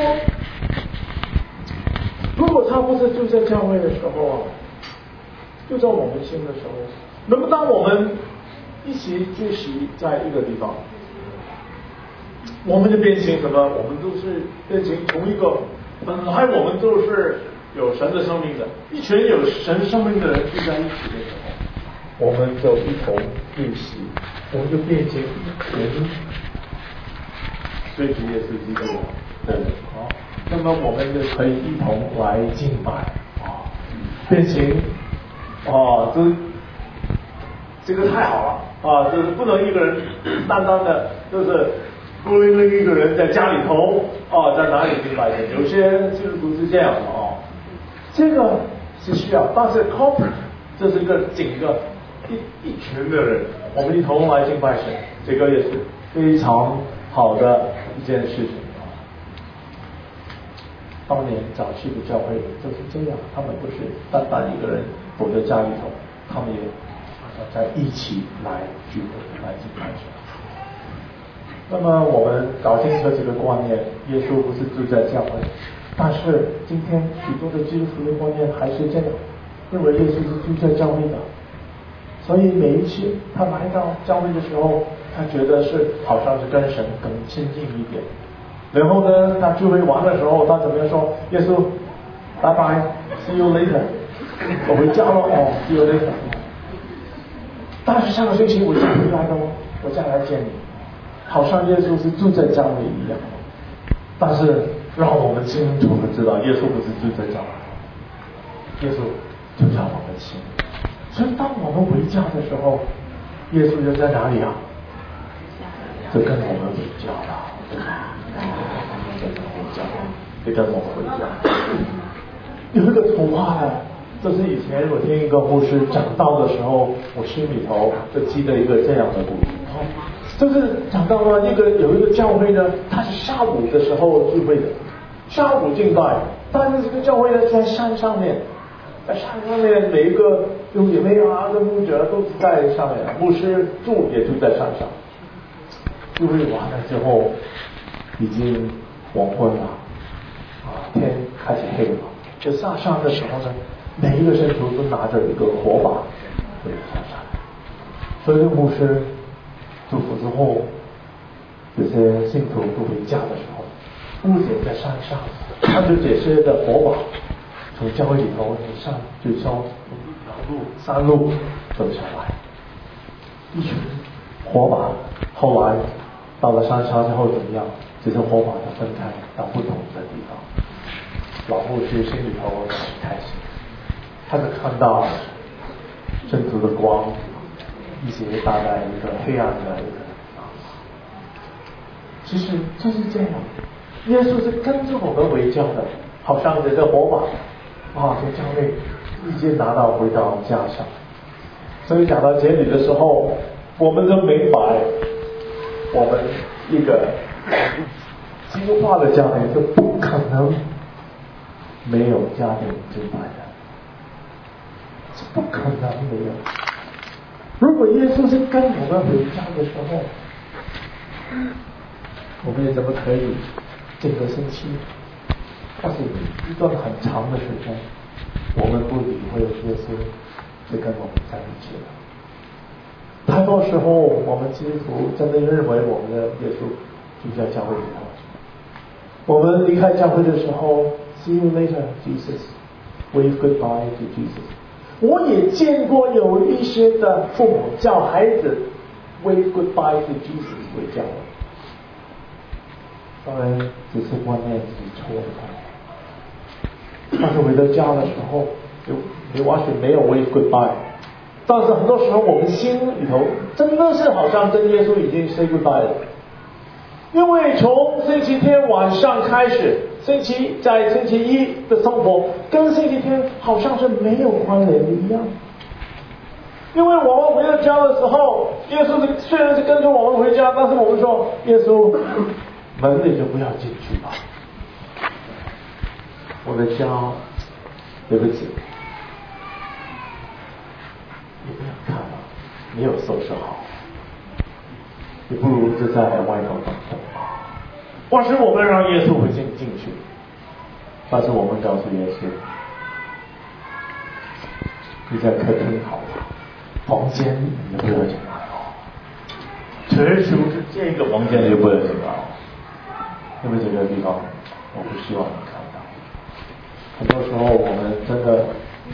如果他不是住在教会的时候啊，住在我们心的时候，那么当我们一起聚集在一个地方，我们就变成什么？我们都是变成同一个，本来我们都是有神的生命的，一群有神生命的人聚在一起的时候，我们就一同聚集，我们就变成一群追逐耶稣基督的人啊。那么我们就可以一同来敬拜啊，变成啊，这这个太好了啊！就是不能一个人单单的，就是孤零零一个人在家里头啊，在哪里敬拜神？有些基督徒是这样的啊，这个是需要，但是 corporate 这是一个整个一一群的人，我们一同来敬拜神，这个也是非常好的一件事情。当年早期的教会就是这样，他们不是单单一个人躲在家里头，他们也在一起来聚会来敬拜神。那么我们搞清楚这个观念，耶稣不是住在教会，但是今天许多的基督徒的观念还是这样，认为耶稣是住在教会的，所以每一次他来到教会的时候，他觉得是好像是跟神更亲近一点。然后呢，他聚会完的时候，他怎么样说？耶稣，拜拜 ，see you later， 我回家了哦 ，see you later。但是下个星期我再回来的哦，我再来见你，好像耶稣是住在教会一样。但是让我们清楚的知道，耶稣不是住在教会，耶稣就在我们心里。所以当我们回家的时候，耶稣就在哪里啊？就跟我们回家了。就跟我们回家。有一个图画呢，这是以前我听一个牧师讲道的时候，我心里头就记得一个这样的故事。就是讲到了一个有一个教会呢，它是下午的时候聚会的，下午敬拜，但是这个教会呢在山上面，在山上面每一个有姐妹啊跟牧者都是在上面，牧师住也住在山上。聚会完了之后，已经黄昏了，啊，天开始黑了。就下山的时候呢，每一个信徒都拿着一个火把回下山。所以牧师祝福之后，这些信徒都回家的时候，牧者在山上，看着这些的火把从教会里头上就从一条路山路走下来，一群火把。后来到了山上之后怎么样？这些火把就分开到不同的地方。老牧师心里头很开心，他就看到圣徒的光一直大概一个黑暗的一个啊。其实就是这样，耶稣是跟着我们回家的，好像这个火把啊，从教会一直拿到回到家上。所以讲到这里的时候，我们就明白，我们一个基督化的家庭就不可能没有家庭敬拜的，是不可能没有。如果耶稣是跟我们回家的时候，我们也怎么可以整个星期，或是一段很长的时间，我们不理会耶稣是跟我们在一起的。太多时候，我们基督徒真的认为我们的耶稣就在教会里头。我们离开教会的时候 ，See you later, Jesus. Wave goodbye to Jesus. 我也见过有一些的父母叫孩子 Wave goodbye to Jesus 回家了。当然，只是观念是错的。但是回到家的时候，就你完全没有 Wave goodbye。但是很多时候，我们心里头真的是好像跟耶稣已经 say goodbye 了。因为从星期天晚上开始，星期在星期一的生活跟星期天好像是没有关联的一样。因为我们回到家的时候，耶稣是虽然是跟着我们回家，但是我们说耶稣门里就不要进去吧。我的家，对不起，你不要看了，没有收拾好。你不如就在外头等等吧。 或是我们让耶稣会进进去，但是我们告诉耶稣，你在客厅好了，房间你不要进来哦，只是这个房间你不要进来哦，因为这个地方我不希望你看到。很多时候我们真的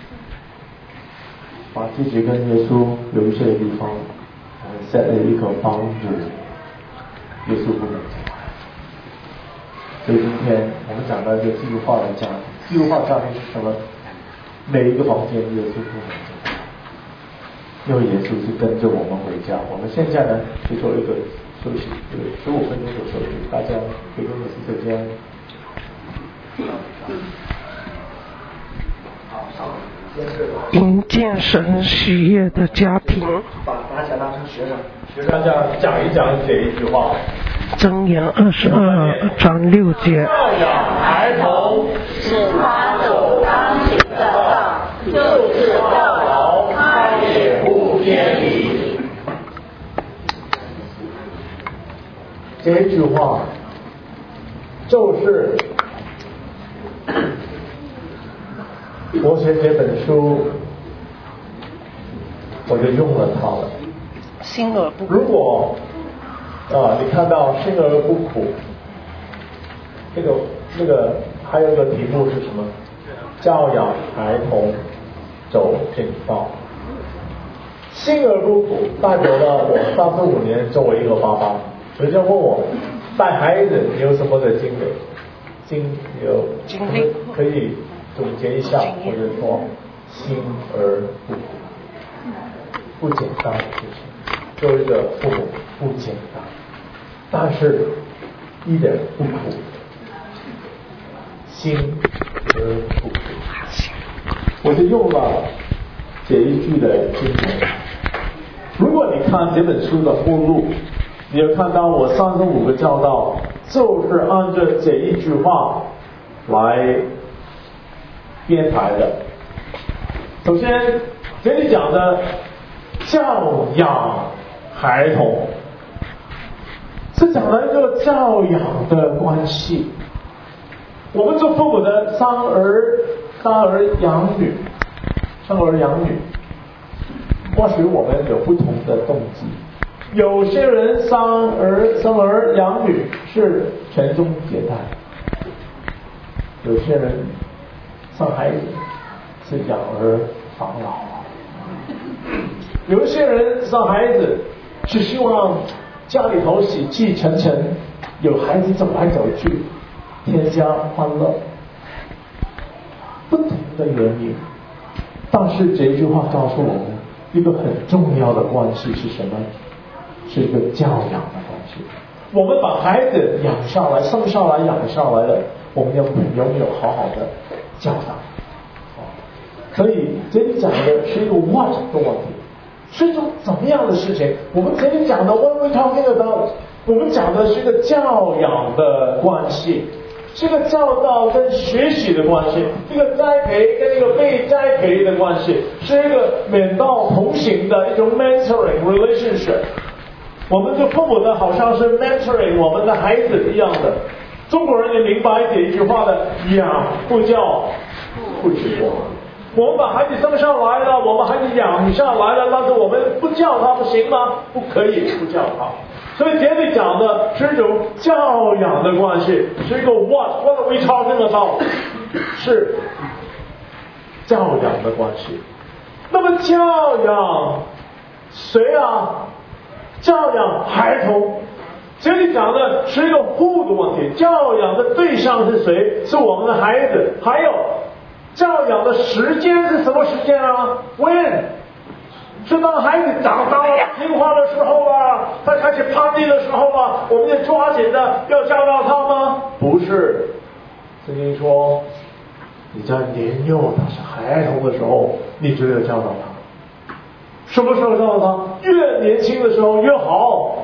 把自己跟耶稣有一些地方，我们 set 了一个帮助，耶稣不能进来。所以今天我们讲到一个基督化的家庭，基督化家庭是什么？每一个房间耶稣不能进来，因为耶稣是跟着我们回家。我们现在呢就做一个休息，有十五分钟的休息，大家可以用的是这边。 迎见神喜悦的家庭。 把大家当成学生，学生大家讲一讲这一句话。 箴言二十二章六节。 教养孩童， 使他走当行的道，就是教导他也不偏离。 这一句话就是我写这本书，我就用了它了。 心而不苦。 如果啊，你看到生而不苦，那个那个还有一个题目是什么？教养孩童走正道。生而不苦代表了我三十五年作为一个爸爸，人家问我带孩子你有什么的经历？经有经历可以总结一下，或者说心而不苦，不简单的事情。作为一个父母不简单，但是一点不苦，心而不苦。我就用了这一句的经文。如果你看这本书的目录，你有看到我三十五个教导，就是按照这一句话来编排的。首先，这里讲的教养孩童，是讲了一个教养的关系。我们做父母的生儿生儿养女，生儿养女，或许我们有不同的动机。有些人生儿生儿养女是传宗接代，有些人生孩子是养儿防老，有些人生孩子是希望家里头喜气沉沉，有孩子走来走去，添加欢乐。不同的原因，但是这句话告诉我们一个很重要的关系是什么？是一个教养的关系。我们把孩子养下来，生下来养下来了，我们要拥有好好的教导。所以这里讲的是一个 what 的问题，是一种怎么样的事情。我们这里讲的 when we talking about， 我们讲的是一个教养的关系，是一个教导跟学习的关系，一个栽培跟一个被栽培的关系，是一个免道同行的一种 mentoring relationship。我们做父母的好像是 mentoring 我们的孩子一样的。中国人也明白这一句话的养不教不学。我们把孩子生下来了，我们孩子养下来了，但是我们不教他不行吗？不可以不教他。所以这里讲的是一种教养的关系，是一个 what what are we talking about？ 是教养的关系。那么教养谁啊？教养孩童。这里讲的是一个 who 的问题，教养的对象是谁？是我们的孩子。还有教养的时间是什么时间啊 ？When？ 是当孩子长大了、听话的时候啊，他开始叛逆的时候啊，我们就抓紧的要教导他吗？不是。圣经说，你在年幼他是孩童的时候，你就要教导他。什么时候教导他？越年轻的时候越好。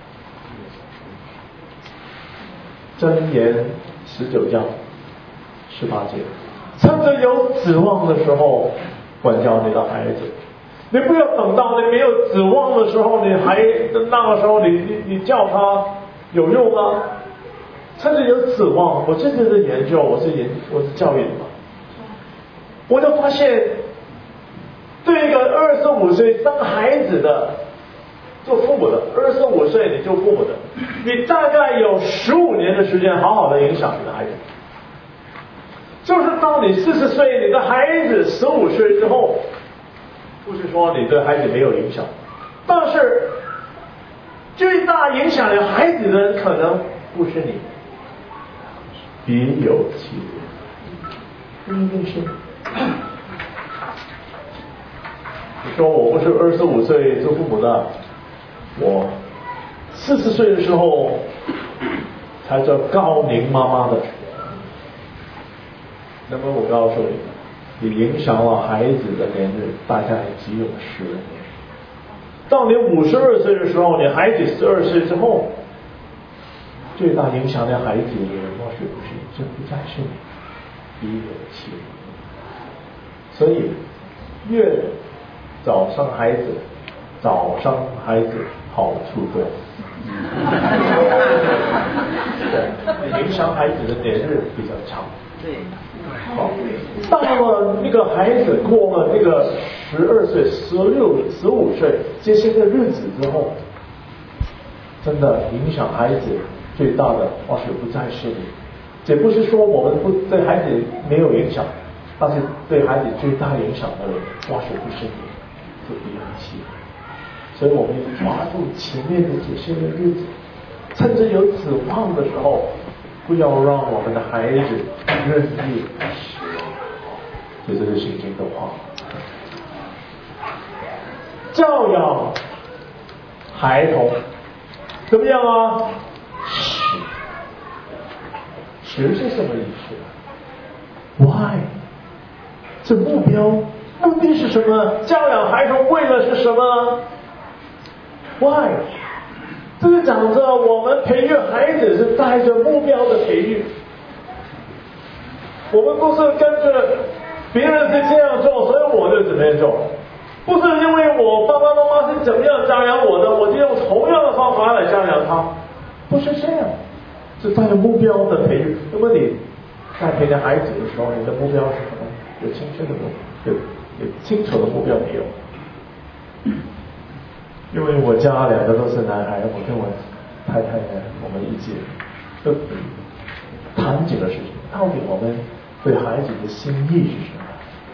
箴言十九章十八节，趁着有指望的时候管教你的孩子，你不要等到你没有指望的时候，你还那个时候你你你教他有用吗？ 甚至有指望。我真的是研究，我是研我是教育的嘛，我就发现，对一个二十五岁生孩子的做父母的，二十五岁你做父母的，你大概有十五年的时间好好的影响你的孩子。就是当你四十岁，你的孩子十五岁之后，不是说你对孩子没有影响，但是最大影响了孩子的可能不是你，别有其人，不一定是你。你说我不是二十五岁做父母的，我四十岁的时候才做高龄妈妈的。那么我告诉你，你影响了孩子的年龄大概只有十年。到你五十二岁的时候，你孩子十二岁之后，最大影响的孩子的人或许不是你，这不再是你，别有其人。所以越早生孩子，早生孩子好处多。对，影响孩子的年日比较长。对。好，到了那个孩子过了那个十二岁、十六、十五岁这些个日子之后，真的影响孩子最大的或许不再是你。也不是说我们不对孩子没有影响，但是对孩子最大影响的人或许不是你，是别人气。所以我们要抓住前面的这些个日子，趁着有指望的时候，不要让我们的孩子任意使用。这就是圣经的话。教养孩童怎么样啊？使使是什么意思 ？Why？ 这目标目的是什么？教养孩童为了是什么 ？Why？这是讲着我们培育孩子是带着目标的培育，我们不是跟着别人是这样做，所以我就怎么样做，不是因为我爸爸妈妈是怎么样教养我的，我就用同样的方法来教养他，不是这样，是带着目标的培育。如果你在培养孩子的时候，你的目标是什么？有清晰的目标，有有清楚的目标没有？因为我家两个都是男孩，我跟我太太呢，我们一起就谈几个事情，到底我们对孩子的心意是什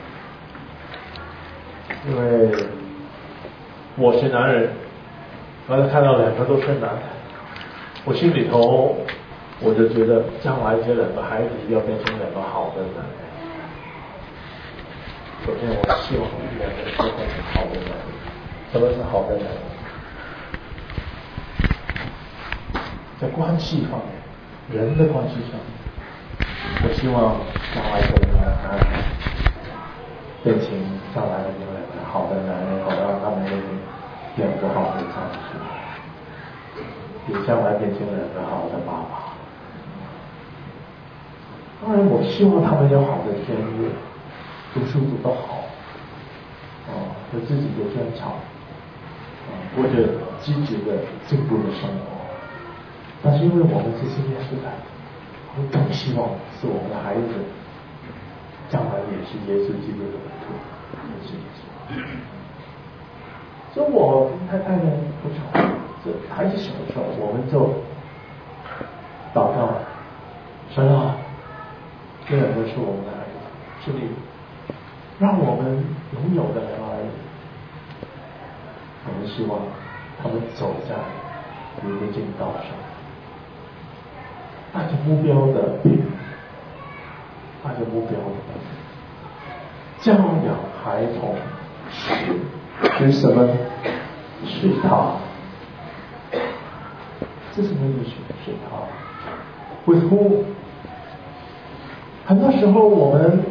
么？因为我是男人，完了看到两个都是男孩，我心里头我就觉得将来这两个孩子要变成两个好的男人。首先我希望两个都变成好的男人。什么是好的男人？在关系方面，人的关系上面，我希望将来这两个男人变成将来的两个好的男人，好让他们变成两个好的丈夫，也将来变成两个好的爸爸。当然，我希望他们有好的专业，读书读得好，啊，有自己的专长，啊，过着积极的进步的生活。但是因为我们是新耶稣的，我更希望是我们的孩子将来也是耶稣基督的门徒，也是耶稣。所以我跟太太呢，不巧，这孩子小的时候，我们就祷告，神啊，这两个是我们的孩子，是你让我们拥有的两个孩子，我们希望他们走在你的正道上。带着目标的病，带着目标的病，教养孩童是是什么？是他，这什么意思？是他。With whom？很多时候我们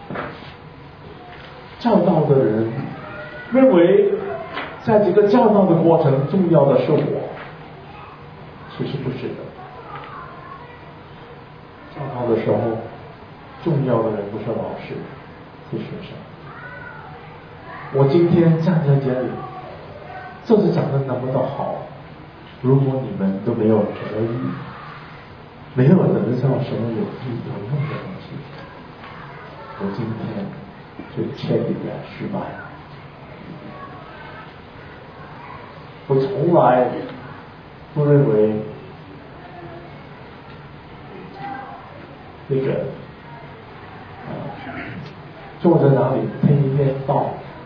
教导的人认为，在这个教导的过程，重要的是我，其实不是的。教导的时候，重要的人不是老师，是学生。我今天站在这里，就是讲的那么的好，如果你们都没有得意， 没有得到什么有意有用的东西，我今天就彻底的失败了。我从来不认为那个啊坐在哪里听一篇道，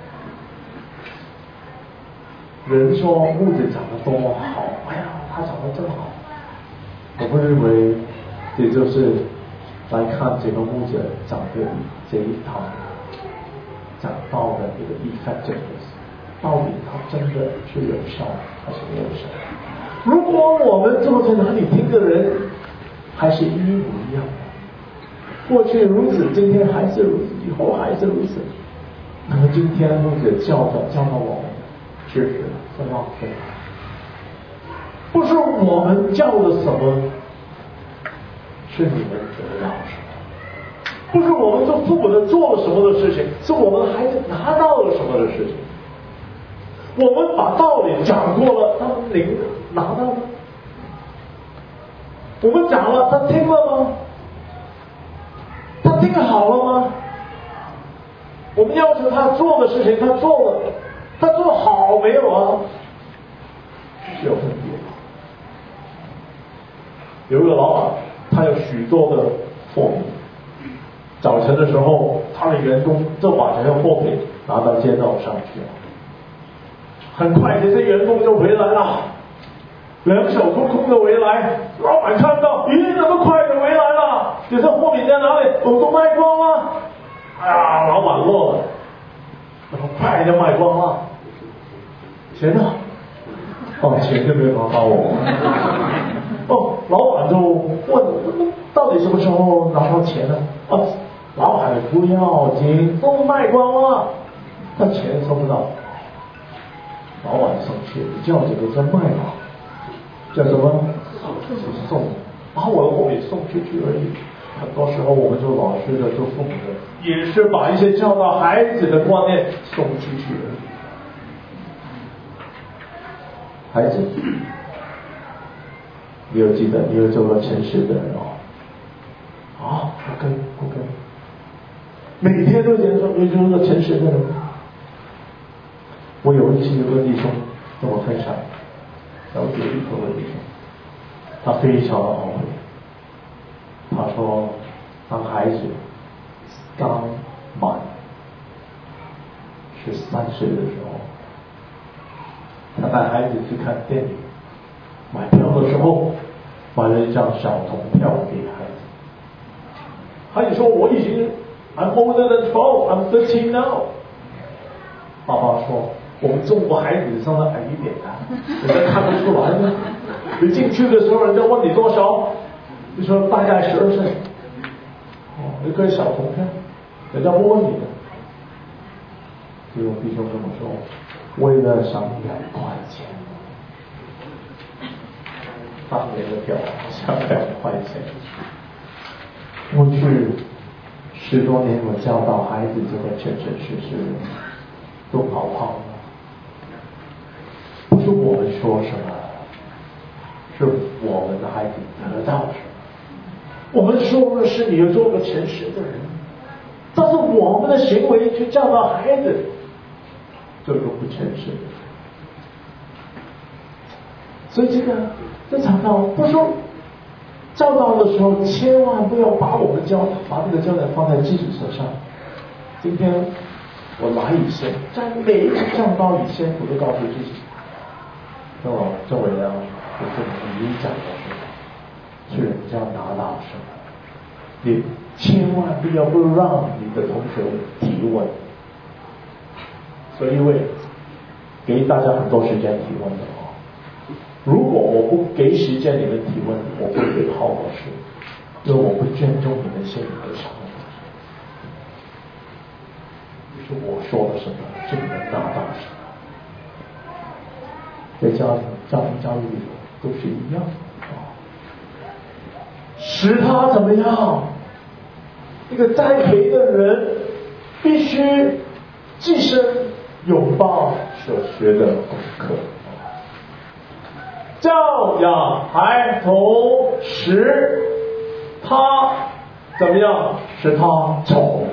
人说木子长得多么好，哎呀，他长得真好。我不认为这就是来看这个木子长的这一堂讲道的一个effectiveness，到底它真的是有效还是没有效？如果我们坐在哪里听的人还是一模一样的，过去如此，今天还是如此，以后还是如此，那么今天木子教导教导我们知识是浪费。不是我们教了什么，是你们得到什么；不是我们做父母的做了什么的事情，是我们的孩子拿到了什么的事情。我们把道理讲过了，他们领拿到了；我们讲了，他听了吗？他听好了吗？我们要求他做的事情，他做了，他做好没有啊？是有分别。有一个老板，他有许多的货品，早晨的时候，他的员工就把这些货品拿到街道上去了。很快这些员工就回来了，两手空空的回来。老板看到，咦，那么快的回来了，这些货品在哪里？我都卖光了。哎呀，老板乐了，那么快就卖光了。钱呢？哦，钱就没有拿到我。哦，老板就问，到底什么时候拿到钱呢？啊，老板不要紧，都卖光了，那钱收不到。老板生气，你叫这个叫卖嘛，叫什么？送，把我的货品送出去而已。很多时候，我们做老师的、做父母的，也是把一些教导孩子的观念送出去而已。孩子，你有记得你有做过诚实的人哦？啊，不跟不跟，每天都这样说，你做个诚实的人。我有一期有个弟兄跟我分享，小学里头的弟兄，他非常的懊悔。他说，当孩子刚满十三岁的时候，他带孩子去看电影，买票的时候买了一张小童票给孩子。孩子说：“我已经 I'm older than twelve, I'm thirteen now。”爸爸说：“我们中国孩子生得矮一点啊，人家看不出来呢。你进去的时候，人家问你多少，你说大概十二岁。哦，一个小铜片，人家不问你的。”结果弟兄跟我说，为了省两块钱，当年的票省两块钱。过去十多年，我教导孩子这个确确实实都跑跑了。不是我们说什么，是我们的孩子得到什么。我们说的是你要做个诚实的人，但是我们的行为去教导孩子做个不诚实的人。所以这个这常常不说教导的时候，千万不要把我们教把这个焦点放在自己身上。今天我来以前，在每一次教导以前，我都告诉自己，那么周伟良，就是你讲的什么，是人家拿到什么，你千万不要不让你的同学提问。所以，因为给大家很多时间提问的哦。如果我不给时间你们提问，我不会好好说，因为我不尊重你们心里的想法。是我说了什么，是你们拿到什么。在家庭、家庭教育里头都是一样的啊。使他怎么样？一个栽培的人必须寄生拥抱所学的功课。教养孩童时他怎么样？使他丑。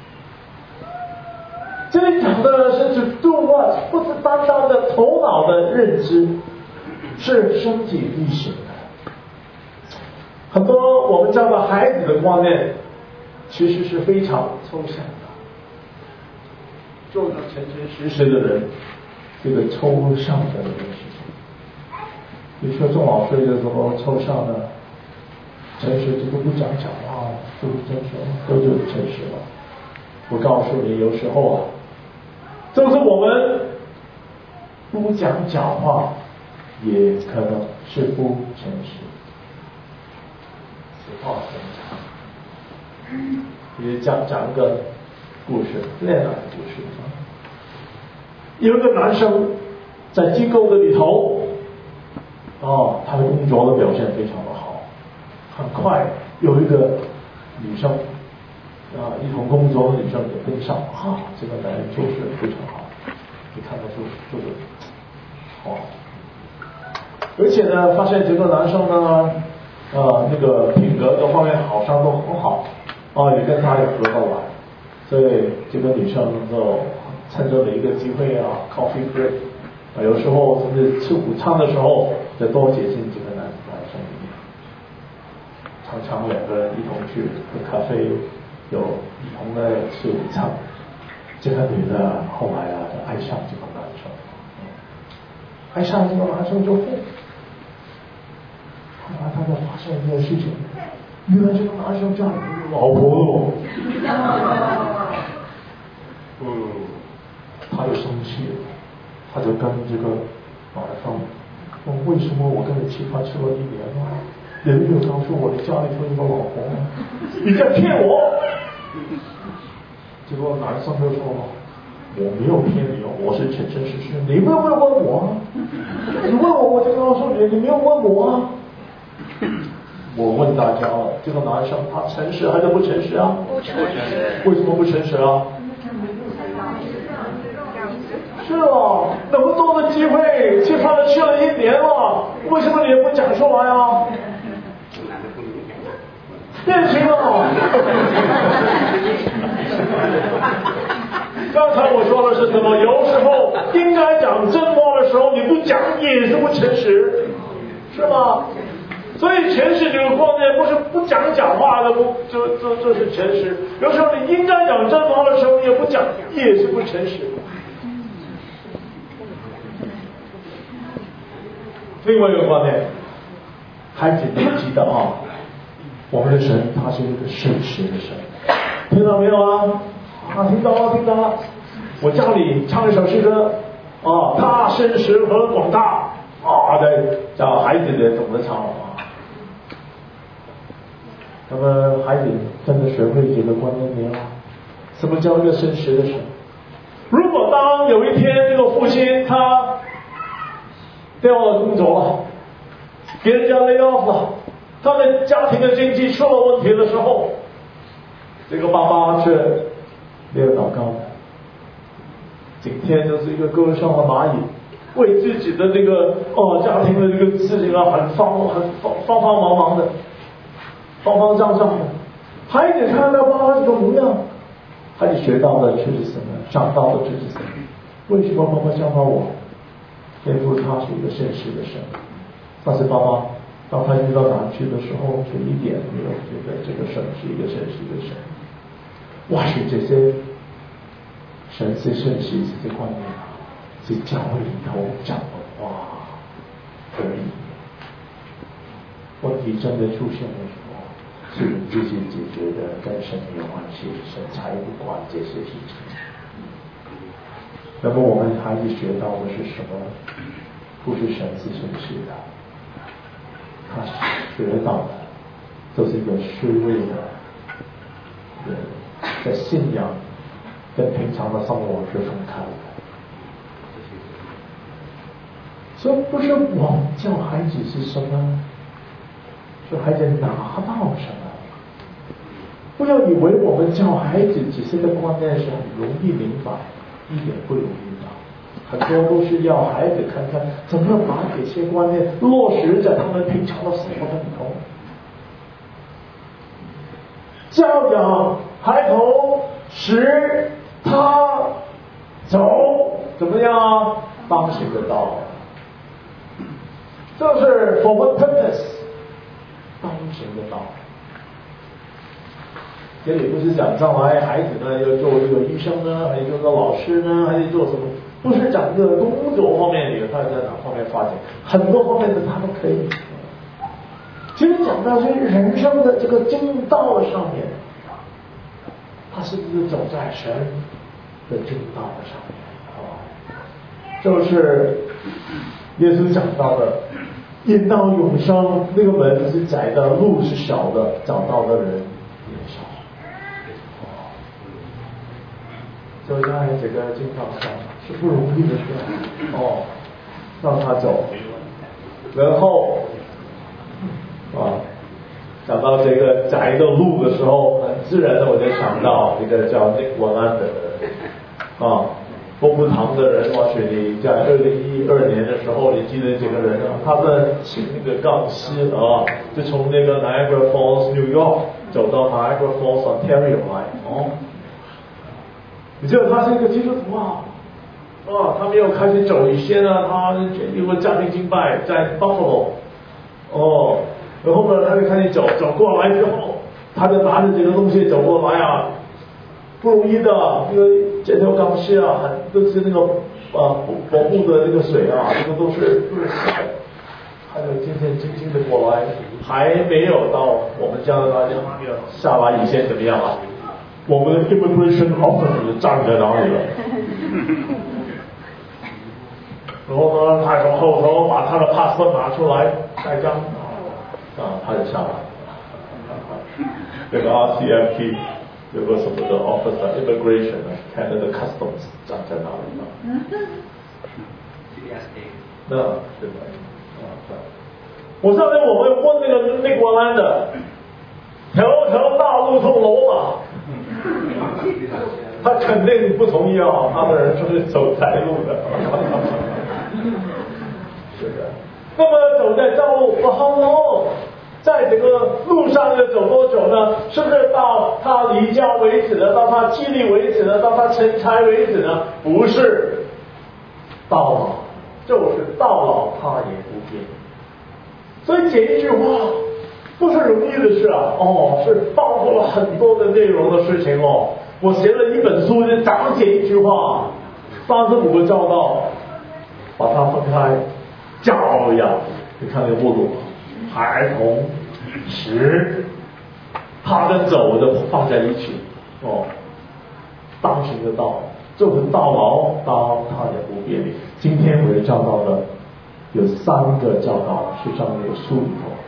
这里讲的是指 do what， 不是单单的头脑的认知，是身体力行的。很多我们教的孩子的观念，其实是非常抽象的。做个诚诚实实的人，这个抽象的一件事情。比如说中老岁的时候，抽象的诚实，这个不讲讲话，都不真实，都就是诚实了。我告诉你，有时候啊，就是我们不讲假话，也可能是不诚实。实话实讲，也讲讲一个故事，恋爱的故事。有一个男生在机构的里头，哦，他的工作的表现非常的好，很快有一个女生啊，一同工作的女生也跟上，啊，这个男人做事非常好，你看他做做的好，而且呢，发现这个男生呢，呃，那个品格各方面好像都很好，啊，也跟他也合得来，所以这个女生就趁着每一个机会啊 ，coffee break， 啊，有时候甚至吃午餐的时候，再多接近这个男男生一点，常常两个人一同去喝咖啡，有一同的吃午餐。这个女的后来啊，就爱上这个男生，爱上这个男生之后，后来她就发现一件事情，原来这个男生家里有老婆了。嗯，他就生气了，他就跟这个马上说：“为什么我跟你吃饭吃了一年了，也没有告诉我你家里头有个老婆？你在骗我！”结果男生就说：“我没有骗你哦，我是诚诚实实。你没有问问我啊？你问我我就告诉你，你没有问我啊。”我问大家了，这个男生他诚实还是不诚实啊？不诚实。为什么不诚实啊？是啊，那么多的机会，吃饭都吃了一年了，为什么你也不讲出来啊？变形了。刚才我说的是什么？有时候应该讲真话的时候，你不讲也是不诚实，是吗？所以诚实这个观念不是不讲假话的，不这这这是诚实。有时候你应该讲真话的时候也不讲，也是不诚实。另外一个观念，孩子你记得啊，我们的神他是一个圣实的神，听到没有啊？啊，听到了，听到了。我家里唱一首诗歌啊，他圣实和广大啊，对，叫孩子也懂得唱啊。那么孩子真的学会这个观念没有？什么叫一个圣实的神？如果当有一天这个父亲他掉了工作了，给人家 lay off 了，他的家庭的经济出了问题的时候，这个爸爸却没有祷告的，今天就是一个歌上的蚂蚁，为自己的这个哦家庭的这个事情啊，很方很方方方忙忙的，方方正正的。孩子看到爸爸这个模样，孩子学到的却是什么？长到的却是什么？为什么爸爸教导我？天父他是一个现实的神，但是爸爸当他遇到难题的时候，却一点没有觉得这个神是一个现实的神。或许这些神是现实这些观念啊，是教会里头讲的话而已。问题真的出现的时候，是你自己解决的，跟神没有关系，神才不管这些事情。那么我们孩子学到的是什么？不是神是现实的，他学到的都是一个虚伪的人，在信仰跟平常的生活是分开的。所以不是我们教孩子是什么，是孩子拿到什么。不要以为我们教孩子只是个观念是很容易明白，一点不容易的，很多都是要孩子看看怎么把这些观念落实在他们平常的生活当中。 教养孩童，使他走怎么样当行的道。这是 for what purpose 当行的道。这里不是讲将来孩子呢要做这个医生呢，还有做老师呢，还得做什么？不是讲这个工作方面里他在哪方面发展，很多方面的他都可以。其实讲到是人生的这个正道上面，他是不是走在神的正道上面啊？就是耶稣讲到的，引到永生那个门是窄的，路是小的，找到的人也少。所以在这个经常上是不容易的事哦，让他走，然后啊，讲到这个窄的路的时候，很自然的我就想到一个叫内文安的人啊，波普堂的人，或许你在二零一二年的时候，你记得这个人啊，他们请那个钢丝啊，就从那个 Niagara Falls New York 走到 Niagara Falls Ontario 来哦。你知道他是一个基督徒啊，啊，他没有开始走一些呢，他因为家庭敬拜在 Buffalo， 哦，然后呢，他就开始走，走过来之后，他就拿着这个东西走过来啊，不容易的，因为这条钢丝啊，很都是那个啊保护的那个水啊，这个都是都是湿的，他就今天轻轻的过来，还没有到我们加拿大那个下来以前怎么样啊？我们的 immigration officer 站在哪里了？然后呢，他从后头把他的 passport 拿出来，盖章，啊，他就下来。这个 R C M P 有个什么的 officer immigration Canada Customs 站在哪里呢？那对吧？啊，我上次我们问那个内国兰的，条条大路通罗马。他肯定不同意啊，他的人是走窄路的，是的。那么走在道路不好哦，在这个路上要走多久呢？是不是到他离家为止呢？到他激励为止呢？到他成才为止呢？不是，到老就是到老他也不变。所以这一句话不是容易的事啊，哦，是包括了很多的内容的事情哦。我写了一本书，就讲解一句话，三十五个教导，把它分开，教养，你看那个目录，孩童、使他跟走的放在一起，哦，当行的道，就是到老当他也不变。今天我教导的有三个教导是上面书里头。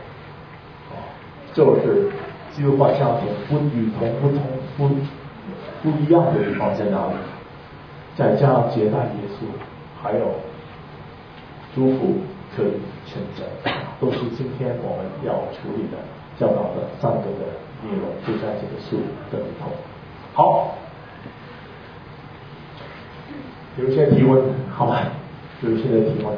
就是基督化家庭不与同不同不不一样的地方在哪里？再加上接待耶稣，还有祝福可以成真，都是今天我们要处理的教导的三个的内容，就在这个书的里头。好，有一些提问，好吗？有一些的提问。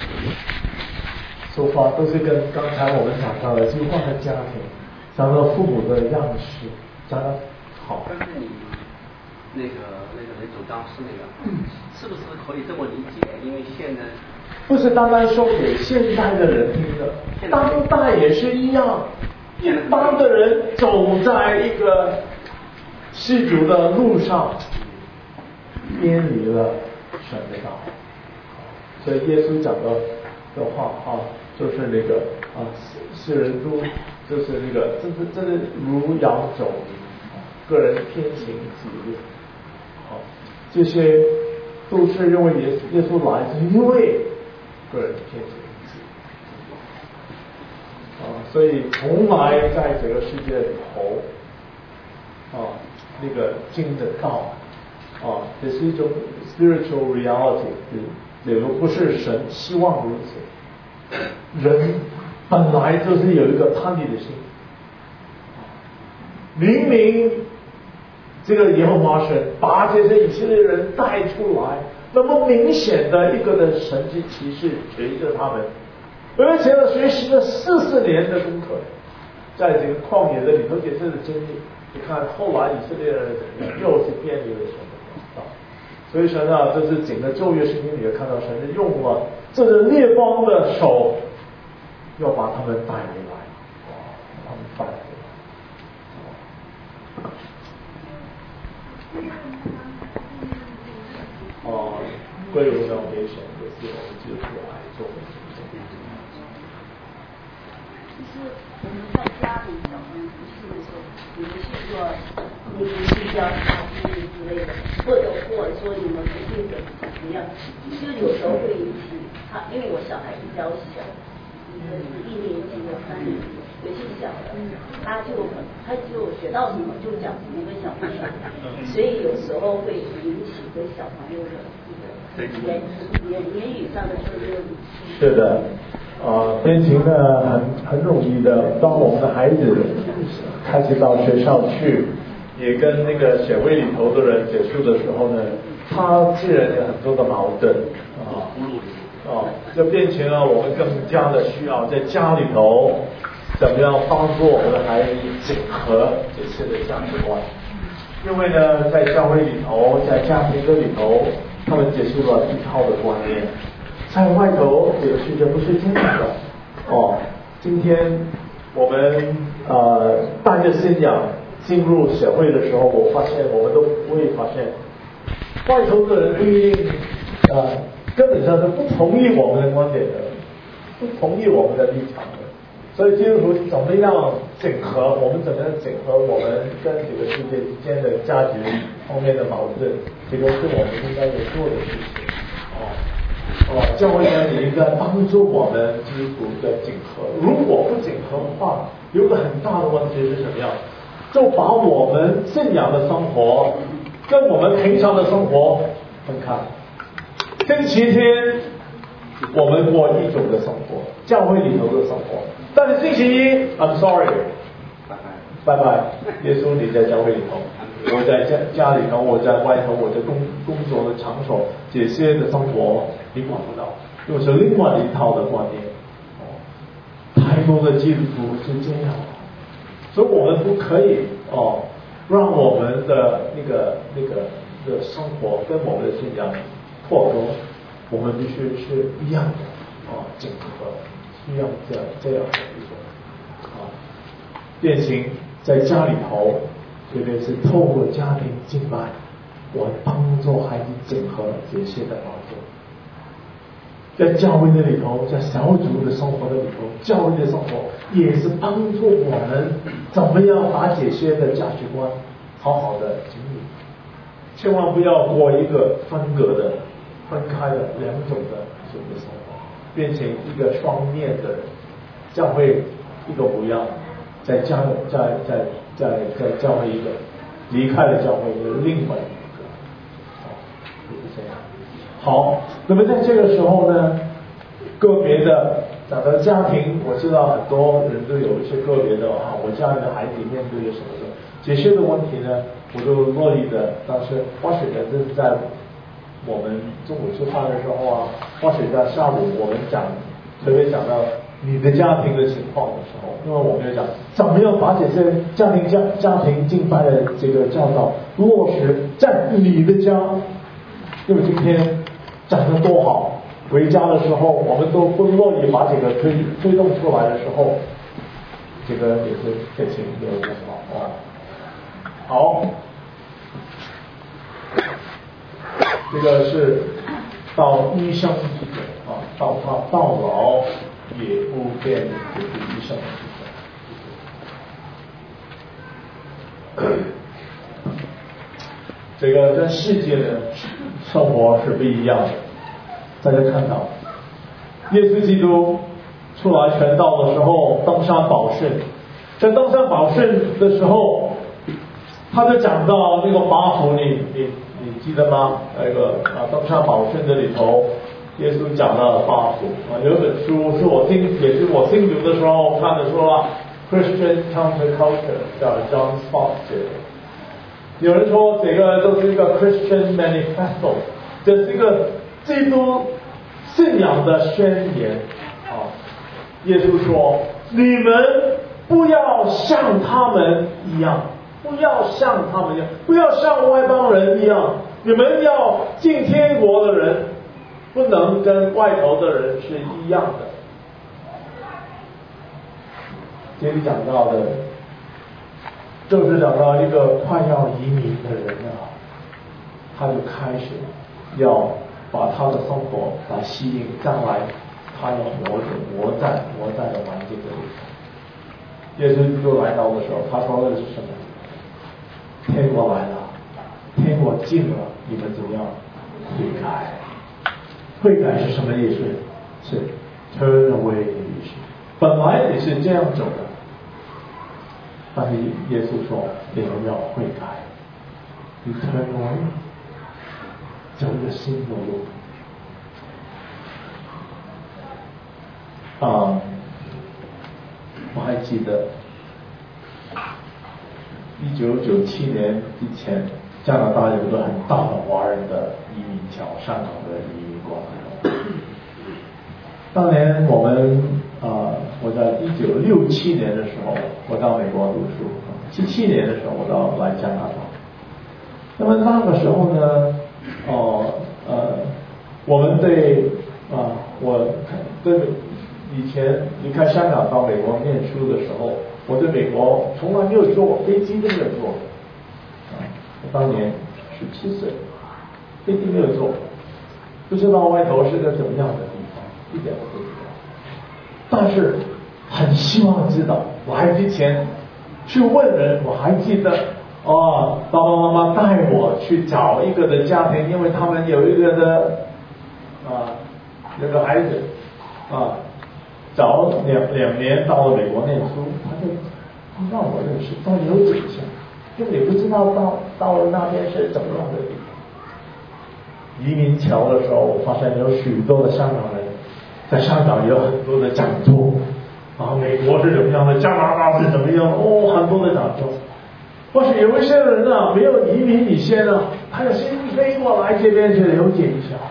说法都是跟刚才我们讲到的基督化的家庭，讲到父母的样式，讲得好。 但是你那个那个那主张是那个，是不是可以这么理解？因为现在不是单单说给现代的人听的，当代也是一样。一般的人走在一个世俗的路上，偏离了神的道。所以耶稣讲的的话啊。就是那个啊，世人都就是那个，真是真的如羊走迷，个人偏行己路，好，这些都是认为耶稣耶稣来是因为个人偏行己路，啊，所以从来在这个世界里头，啊，那个经的道，啊，这是一种 spiritual reality， 也不是神希望如此。人本来就是有一个叛逆的心，明明这个耶和华神把这些以色列人带出来，那么明显的一个的神迹奇事随着他们，而且呢学习了四十年的功课， 在这个旷野的里头解释的经历。你看后来以色列人怎么样，又是偏离了神的道。所以神啊，这是整个旧约圣经里面看到神是用了这个列邦的手，要把他们带回来，把他们带回来。哦，归荣耀给神，也是我们基督徒来做的事情。 其实我们在家里小朋友不是说，比如是说你们去教他经历之类的，或者或者说你们不定的怎么样，就有时候会引起他，因为我小孩比较小，一个是一年级的，三年级的，有些小的，他就他就学到什么就讲什么跟小朋友，所以有时候会引起跟小朋友的一个言言言语上的这个。 是的。呃，编琴呢很很容易的。当我们的孩子开始到学校去，也跟那个协会里头的人接触的时候呢，他自然有很多的矛盾啊。哦，就变成了我们更加的需要在家里头怎么样帮助我们的孩子整合这些的价值观。因为呢，在教会里头，在家庭的里头，他们接触了一套的观念。在外头这个世界不是这样的哦。今天我们呃带着信仰进入社会的时候，我发现我们都会发现，外头的人不一定呃根本上是不同意我们的观点的，不同意我们的立场的。所以基督徒怎么样整合？我们怎么样整合我们跟这个世界之间的价值方面的矛盾？这个是我们应该要做的事情哦。哦，教会呢也应该帮助我们基督徒的整合。如果不整合的话，有个很大的问题是什么样？就把我们信仰的生活跟我们平常的生活分开。星期天我们过一种的生活，教会里头的生活，但是星期一 I'm sorry， 拜拜，耶稣你在教会里头。我在家家里头，我在外头，我在工工作的场所，这些的生活你管不到，又是另外一套的观念。哦，太多的基督徒是这样，所以我们不可以哦，让我们的那个那个的生活跟我们的信仰脱钩，我们必须是一样的哦，整合，一样这样这样的一种啊，变形在家里头。特别是透过家庭敬拜，我帮助孩子整合这些的矛盾。在教会的里头，在小组的生活的里头，教会的生活也是帮助我们怎么样把这些的价值观好好的经历。千万不要过一个分隔的、分开的两种的这种的生活，变成一个双面的人。教会一个不要，在家在在。在在教会一个，离开了教会的另外一个，哦，就是这样。好，那么在这个时候呢，个别的讲到家庭，我知道很多人都有一些个别的啊，我家里的孩子面对什么的这些的问题呢，我就乐意的。当时花水呢，这是在我们中午吃饭的时候啊，花水在下午我们讲，特别讲到你的家庭的情况的时候，因为我们要讲怎么样把这些家庭家家庭敬拜的这个教导落实在你的家。因为今天讲得多好，回家的时候我们都不乐意把这个推推动出来的时候，这个也是事情没有办法啊。好，这个是到医生啊，到他到老也不变这个医生。这个跟世界的生活是不一样的。大家看到，耶稣基督出来传道的时候，登山宝训，在登山宝训的时候，他就讲到那个马虎，你你你记得吗？那个啊，登山宝训的里头，耶稣讲了八福啊。有一本书是我听，也是我听读的时候看的，说啊 Christian Counterculture 叫 John Stott 写的。有人说这个都是一个 Christian Manifesto， 这是一个基督信仰的宣言啊。耶稣说：“你们不要像他们一样，不要像他们一样，不要像外邦人一样。你们要进天国的人，不能跟外头的人是一样的。这里讲到的，就是讲到一个快要移民的人啊，他就开始要把他的生活来吸引，将来他要活着活在活在的环境里。耶稣就来到的时候，他说的是什么？天国来了，天国近了，你们怎么样？悔改。悔改是什么意思？是 turn away 的意思。本来也是这样走的，但是耶稣说你们要悔改，你 turn away， 走一个新的路。啊、嗯，我还记得一九九七年以前，加拿大有一个很大的华人的移民潮，香港的移民过来。当年我们啊、呃，我在一九六七年的时候，我到美国读书，七七年的时候我到来加拿大。那么那个时候呢，哦呃，呃，我们对啊、呃，我对以前离开香港到美国念书的时候，我对美国从来没有坐过飞机，都没有坐。啊，我当年十七岁，飞机没有坐，不知道外头是个怎么样的地方，一点都不知道。但是很希望知道，来之前去问人，我还记得哦，爸爸妈妈带我去找一个的家庭，因为他们有一个的啊，有个孩子啊。早两两年到了美国念书，他就让我认识，到底有几下，因为你不知道到到了那边是怎么样的地方。移民潮的时候，我发现有许多的香港人，在香港有很多的讲座，啊，美国是怎么样的，加拿大是怎么样，哦，很多的讲座。或是有一些人啊，没有移民以前呢，他要先飞过来这边去了解一下，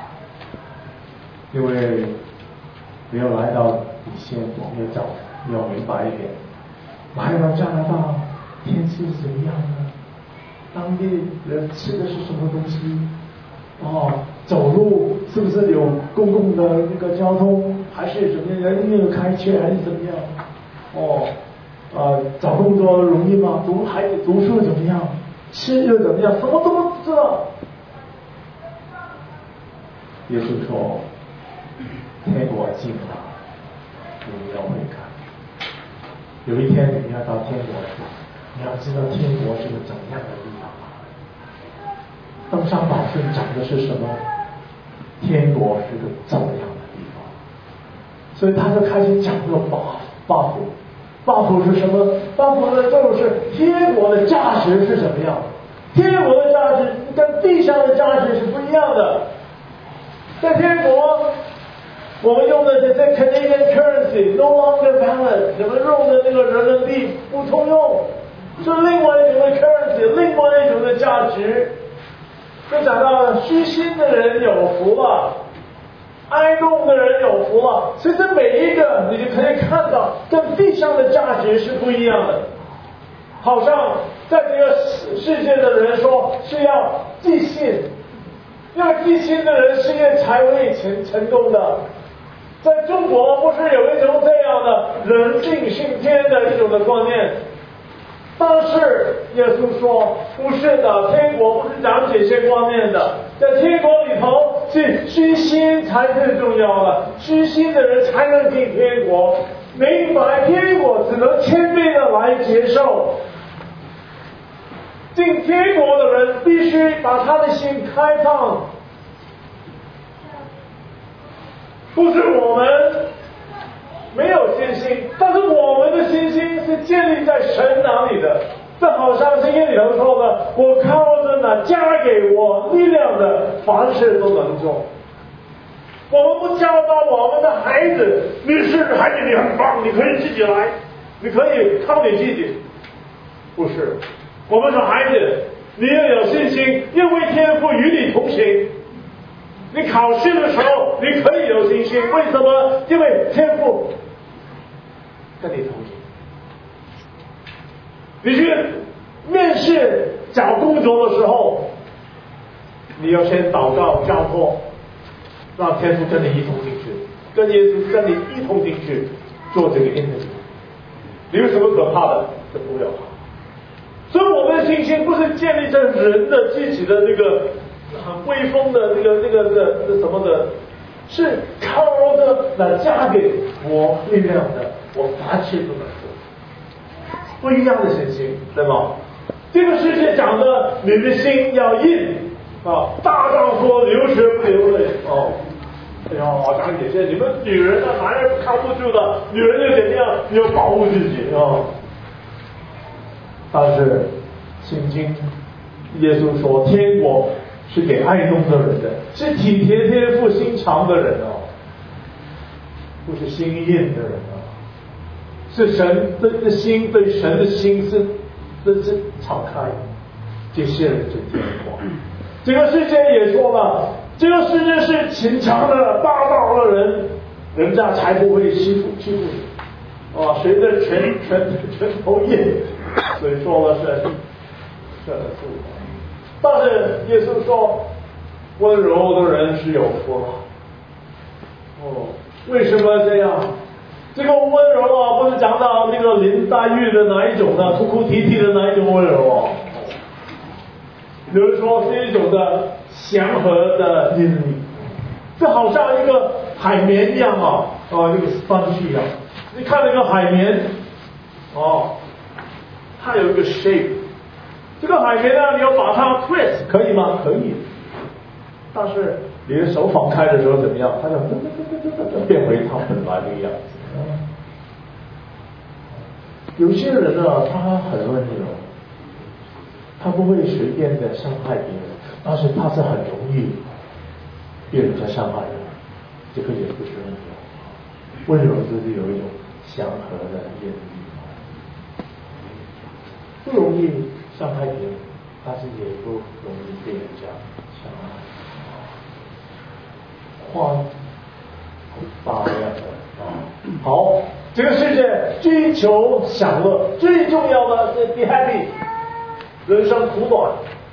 因为没有来到以前，我们要找，要明白一点。来到加拿大，天气是怎么样呢？当地人吃的是什么东西？哦，走路是不是有公共的那个交通，还是怎么样？人没有开车还是怎么样？哦，呃，找工作容易吗？读孩子读书怎么样？吃又怎么样？什么都不知道。耶稣说。天国近了，你们要悔改。有一天你们要到天国去，你要知道天国是个怎样的地方。登山宝训讲的是什么？天国是个怎样的地方？所以他就开始讲这个八八福。八福是什么？八福呢，就是天国的价值是什么样？天国的价值跟地上的价值是不一样的。在天国。我们用的这些 Canadian currency no longer valid， 我们用的那个人民币不通用，是另外一种的 currency， 另外一种的价值。就讲到虚心的人有福了，哀痛的人有福了。其实每一个你就可以看到，跟地上的价值是不一样的。好像在这个世界的人说是要寄信，要寄信的人事业才会成成功的。在中国不是有一种这样的人定胜天的一种的观念，但是耶稣说不是的，天国不是讲这些观念的，在天国里头是虚心才最重要的，虚心的人才能进天国，明白天国只能谦卑的来接受。进天国的人必须把他的心开放。不是我们没有信心，但是我们的信心是建立在神那里的。这好像圣经里头说的，我靠着那加给我力量的，凡事都能做。我们不教导我们的孩子，你是孩子，你很棒，你可以自己来，你可以靠你自己。不是，我们说孩子，你要有信心，因为天父与你同行。你考试的时候你可以有信心，为什么？因为天父跟你同行。 你去面试找工作的时候，你要先祷告交托，让天父跟你一同进去，跟耶稣跟你一同进去做这个 interview。你有什么可怕的？这不要怕。所以我们的信心不是建立在人的自己的那个很威风的那个那个的那什么的，是靠着那加给我力量的，我凡事都能做。不一样的信心，对吗？这个世界讲的，你的心要硬啊，大丈夫流血不流泪哦。哎呀，我讲姐姐，你们女人啊，男人扛不住的，女人又怎么样？你要保护自己啊。但是圣经耶稣说，天国是给爱弄的人的，是体贴天父心肠的人哦，不是心硬的人哦，是神的心对神的心是这是敞开，这些人是天国。这个世界也说了，这个世界是勤强的霸道的人，人家才不会欺负欺负你啊！谁的拳拳拳头硬，所以说了是是是。但是耶稣说，温柔的人是有福了。哦，为什么这样？这个温柔啊，不是讲到那个林黛玉的哪一种呢？哭哭啼啼的哪一种温柔啊？有人说是一种的祥和的阴力，这好像一个海绵一样啊，啊，一个 sponge 一样。你看那个海绵，哦，它有一个 shape。这个海绵呢，你要把它 twist 可以吗？可以。但是你的手放开的时候怎么样？它就变回它本来的样子。有些人呢，他很温柔，他不会随便的伤害别人，但是他是很容易别人在伤害人，这个也不是温柔。温柔就是有一种祥和的愿力，不容易伤害别人，但是也不容易被人家伤害。宽大量的啊，好，这个世界追求享乐，最重要的是 be happy。人生苦短，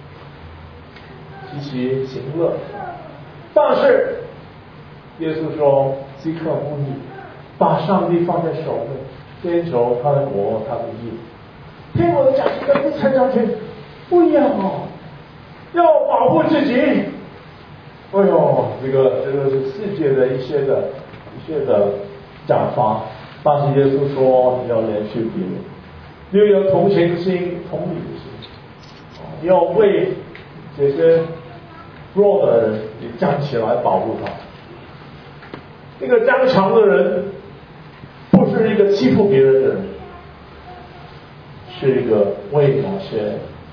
及其行乐。但是耶稣说，即刻不义，把上帝放在首位，先求他的国，他的义。天国的价值跟地层上去不一样哦，要保护自己。哎呦，这个这个是世界的一些的一些的讲法，但是耶稣说你要怜恤别人，你要有同情心、同理心。你要为这些弱的人，你站起来保护他。那个刚强的人，不是一个欺负别人的人，是一个为那些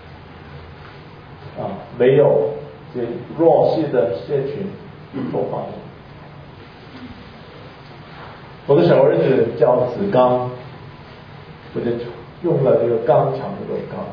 啊没有这弱势的社群做发言。我的小儿子叫子刚，我就用了这个刚强的这个刚。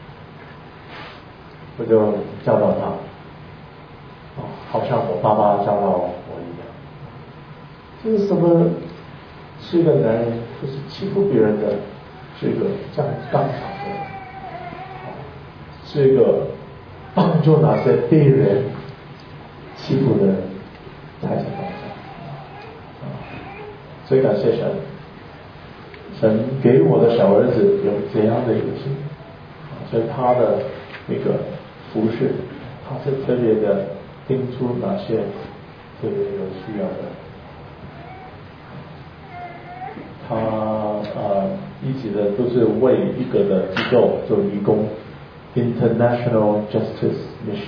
我就教导他，哦，好像我爸爸教导我一样。这是什么？是一个男人，不是欺负别人的，是一个这样刚强的人，哦，是一个帮助那些被人欺负的人才是刚强。啊，所以感谢神，神给我的小儿子有这样的一个心，啊，所以他的那个。服侍，他是特别的盯出哪些特别有需要的。他呃一直的都是为一个的机构做义工 ，International Justice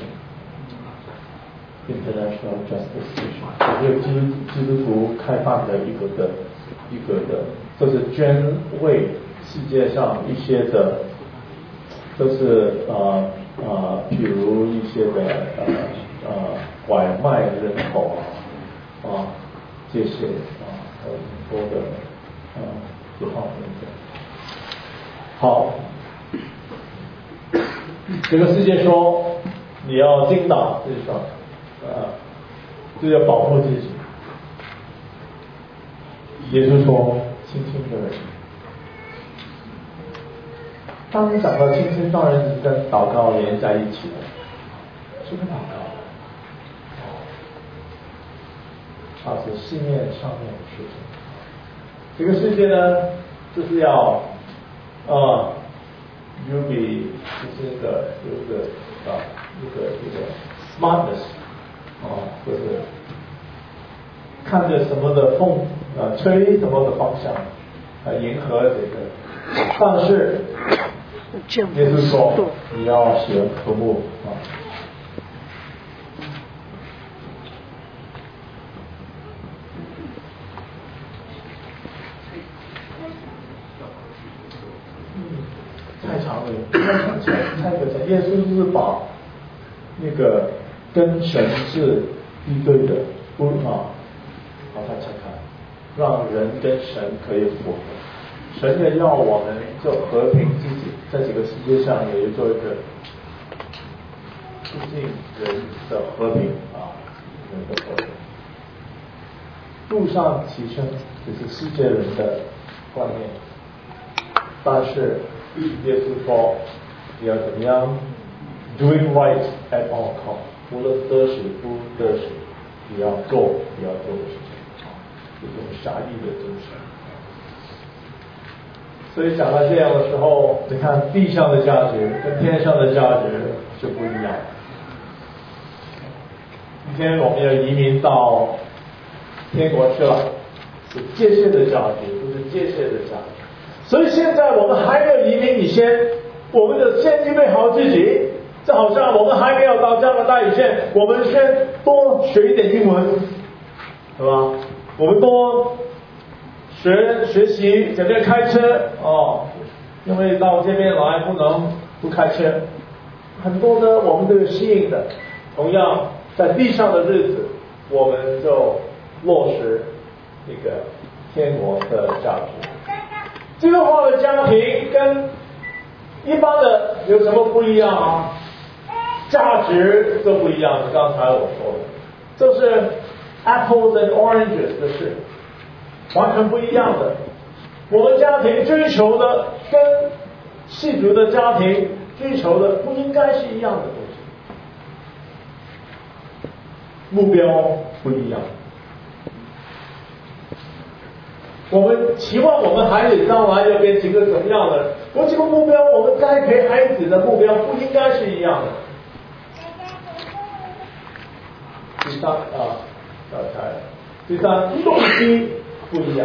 Mission。International Justice Mission， 一个基基督徒开办的一个的一个的，就是捐为世界上一些的，都是呃。啊，譬如一些的呃呃拐卖人口啊，啊这些啊很多的啊这方面的。好，这个世界说你要精打细算啊，就要保护自己。耶稣说，轻轻的人， 当你讲到亲亲，当然是跟祷告连在一起的，是跟祷告。啊，是信念上面的事情。这个世界呢，就是要啊 ，you be 就是一个有一个啊一个一个 smartness 啊，就是看着什么的风啊吹什么的方向啊迎合这个，但是也就是说你要学科目啊。太长了，太长太太长。耶稣是把那个跟神是一对的，不啊，把它拆开，让人跟神可以复合。神也要我们就和平自己，在这个世界上也做一个促进人的和平啊，人的和平。路上提升就是世界人的观念，但是耶稣说你要怎么样 doing right at all cost， 无论得失不得失，你要做你要做的事情，这种侠义的精神。所以讲到这样的时候，你看地上的价值跟天上的价值是不一样的。今天我们要移民到天国去了，是界限的价值，不是界限的价值。所以现在我们还没有移民以前，我们的先预备好自己，这好像我们还没有到加拿大以前，我们先多学一点英文，对吧？我们多学学习怎么样开车哦，因为到这边来不能不开车，很多的我们都有适应的。同样在地上的日子，我们就落实这个天国的价值。基督化的家庭跟一般的有什么不一样啊？价值都不一样。刚才我说的，这是 apples and oranges 的事，完全不一样的。我们家庭追求的跟世俗的家庭追求的不应该是一样的东西，目标不一样。我们期望我们孩子将来要变成一个怎么样的？我这个目标，我们栽培孩子的目标不应该是一样的。第三啊，刚才第三动机不一样。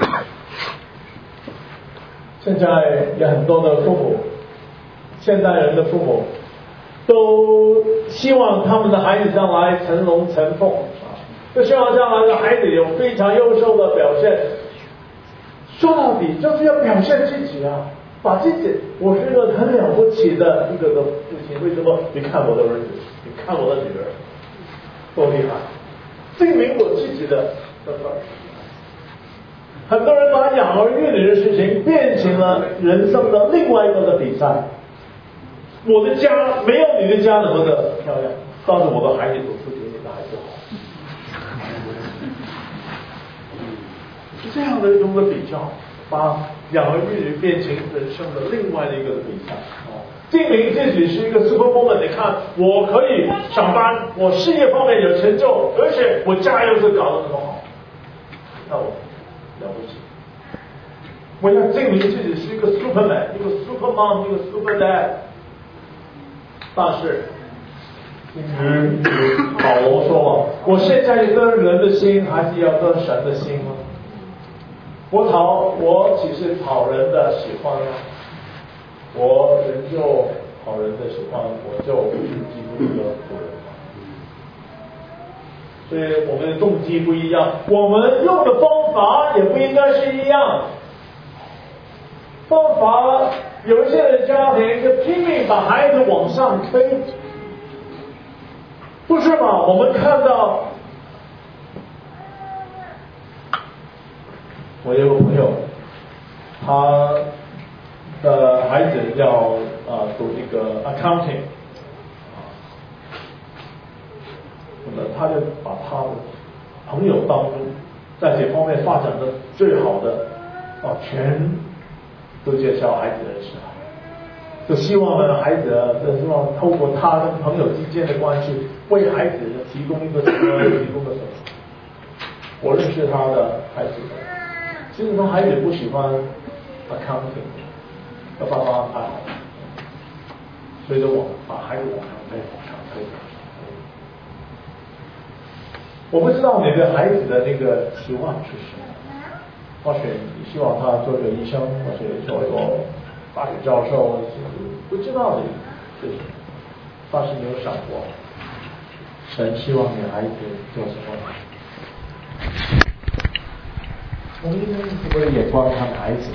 现在有很多的父母，现代人的父母都希望他们的孩子将来成龙成凤啊，都希望将来的孩子有非常优秀的表现。说到底就是要表现自己啊，把自己，我是一个很了不起的一个的父亲。为什么？你看我的儿子，你看我的女儿，多厉害，证明我自己的身份。很多人把养儿育女的事情变成了人生的另外一个的比赛。我的家没有你的家那么的漂亮，但是我的孩子读书比你的孩子好。这样的一种的比较，把养儿育女变成人生的另外的一个比赛啊，证明自己是一个 superwoman。你看，我可以上班，我事业方面有成就，而且我家又是搞得那么好，那我了不起。我要证明自己是一个 superman， 一个 supermom， 一个 super dad。但是，因为保罗说，我现在跟人的心，还是要跟神的心吗？我讨我岂是讨人的喜欢呢？我人就讨人的喜欢，我就不是基督的仆人嘛。所以我们的动机不一样，我们用的方法也不应该是一样。方法有一些的家庭就拼命把孩子往上推，不是吗？我们看到。我有个朋友，他的孩子要啊读一个 accounting， 那么他就把他的朋友当中在这方面发展的最好的啊全都介绍孩子认识了。 就希望呢孩子啊，就希望透过他跟朋友之间的关系，为孩子提供一个什么，提供个什么。我认识他的孩子，其实他孩子不喜欢 accounting， 要爸爸安排好，所以说我把孩子往上推，往上推。我不知道你的孩子的那个期望是什么，或许你希望他做个医生，或者做个大学教授，不知道的是什么，但是没有想过，神希望你孩子做什么。从我的眼光看孩子，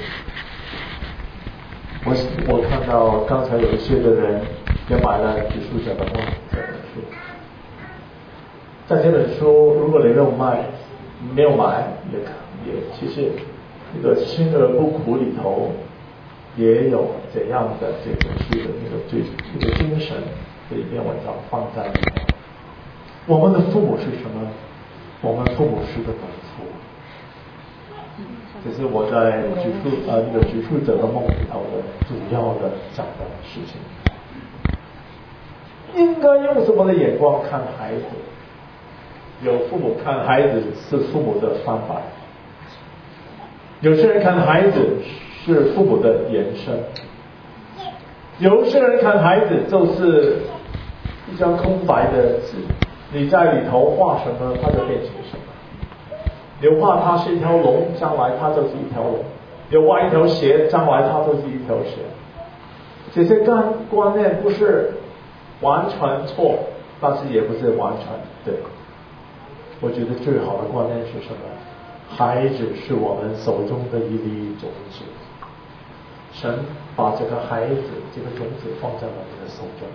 我我看到刚才有一些的人也买了《指数者的梦》这本书，在这本书如果你没有卖，没有买也也其实这个新而不苦里头也有怎样的这本书的那个最这个精神的一篇文章放在里头。我们的父母是什么？我们父母是个农夫。这是我在举述呃那个举述者的梦里头的主要的讲的事情。应该用什么的眼光看孩子？有父母看孩子是父母的翻版，有些人看孩子是父母的延伸，有些人看孩子就是一张空白的纸，你在里头画什么，它就变成什么。你画它是一条龙，将来它就是一条龙；有画一条鞋，将来它就是一条鞋。这些观观念不是完全错，但是也不是完全对。我觉得最好的观念是什么？孩子是我们手中的一粒种子，神把这个孩子这个种子放在我们的手中。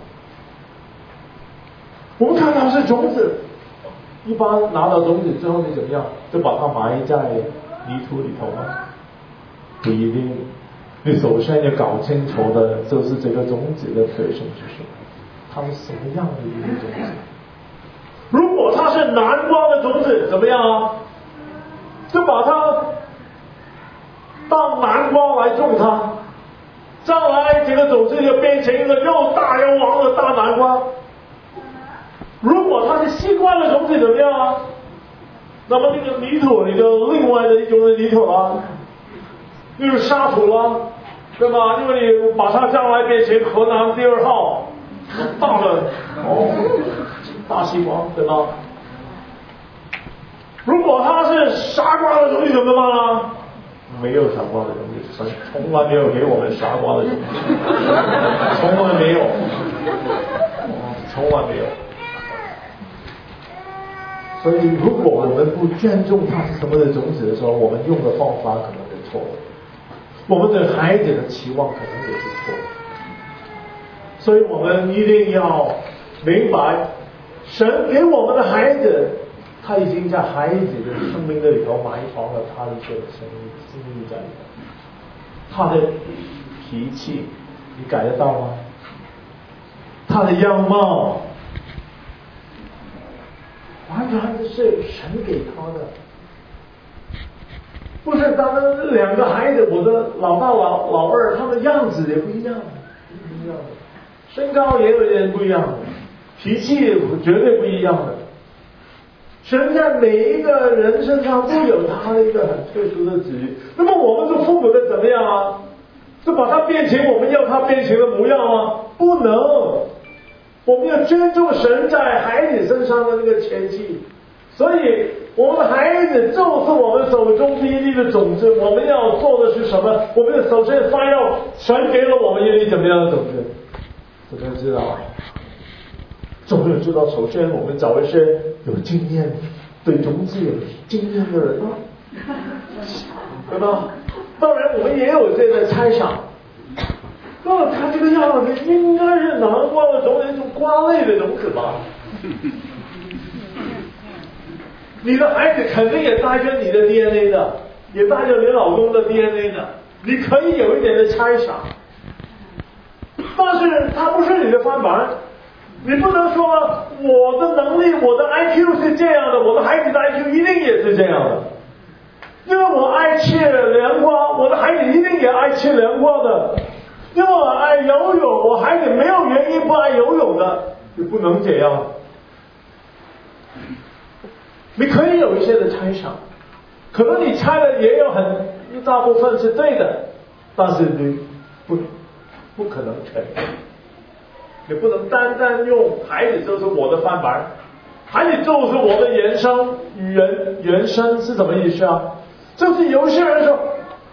我们看到是种子，一般拿到种子之后你怎么样？就把它埋在泥土里头吗？不一定。你首先要搞清楚的就是这个种子的特性是什么，它是什么样的一个种子。如果它是南瓜的种子，怎么样啊？就把它当南瓜来种它，将来这个种子就变成一个又大又黄的大南瓜。如果它是西瓜的种子，怎么样啊？那么那个泥土，你就另外的一种的泥土了，就是沙土了，对吧？因为你把它将来变成河南第二号大的哦大西瓜，对吧？如果它是傻瓜的种子，怎么办啊？没有傻瓜的种子，神从来没有给我们傻瓜的种子，从来没有，从来没有。所以，如果我们不尊重它是什么的种子的时候，我们用的方法可能是错的，我们对孩子的期望可能也是错的。所以我们一定要明白，神给我们的孩子，他已经在孩子的生命的里头埋藏了他的一些生命心意在里头。他的脾气，你改得到吗？他的样貌，完全是神给他的，不是他们两个孩子，我的老大老老二，他们样子也不一样，不一样的，身高也有点不一样的，脾气绝对不一样的。神在每一个人身上都有他的一个很特殊的旨意。那么我们做父母的怎么样啊？就把它变成我们要它变成的模样吗？不能。我们要尊重神在孩子身上的那个前期，所以我们的孩子就是我们手中第一粒的种子。我们要做的是什么？我们首先发要神给了我们一粒怎么样的种子？怎么知道？总有知道，首先我们找一些有经验、对种子有经验的人啊，对吧？当然，我们也有这个猜想。那么他这个样子应该是南瓜的种子，一种瓜类的种子吧？你的孩子肯定也带着你的 D N A 的，也带着你老公的 D N A 的，你可以有一点的猜想，但是他不是你的翻版。你不能说我的能力，我的 I Q 是这样的，我的孩子的 I Q 一定也是这样的。因为我爱吃凉瓜，我的孩子一定也爱吃凉瓜的。 因为我爱游泳，我孩子没有原因不爱游泳的，就不能这样。你可以有一些的猜想，可能你猜的也有很一大部分是对的，但是你不不可能全，你不能单单用孩子就是我的范本，孩子就是我的原生语言，原生是什么意思啊？就是有些人说，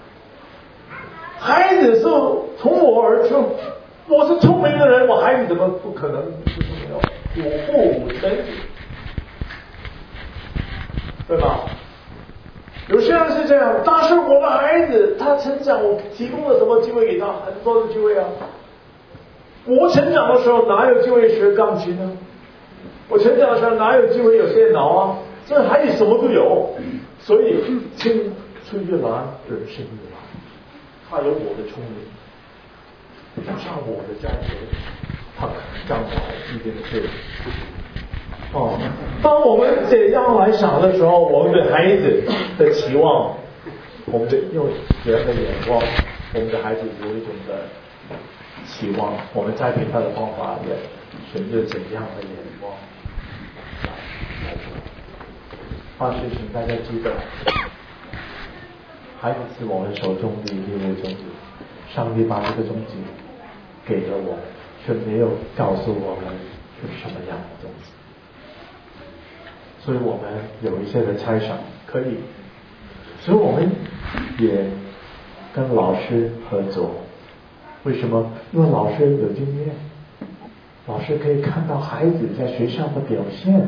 孩子是从我而出，我是聪明的人，我孩子怎么不可能是没有？我父母身体，对吧？有些人是这样，但是我的孩子他成长，我提供了什么机会给他？很多的机会啊！我成长的时候哪有机会学钢琴呢？我成长的时候哪有机会有电脑啊？这孩子什么都有，所以青春越蓝，人生越蓝。他有我的聪明，加上我的家庭，他将来一定是。哦，当我们这样来想的时候，我们对孩子的期望，我们的用人的眼光，我们的孩子有一种的期望，我们栽培他的方法也选择怎样的眼光来做。但是请大家记得，孩子是我们手中的一粒种子，上帝把这个种子给了我，却没有告诉我们是什么样的种子。所以我们有一些的猜想可以，所以我们也跟老师合作。为什么？因为老师有经验，老师可以看到孩子在学校的表现，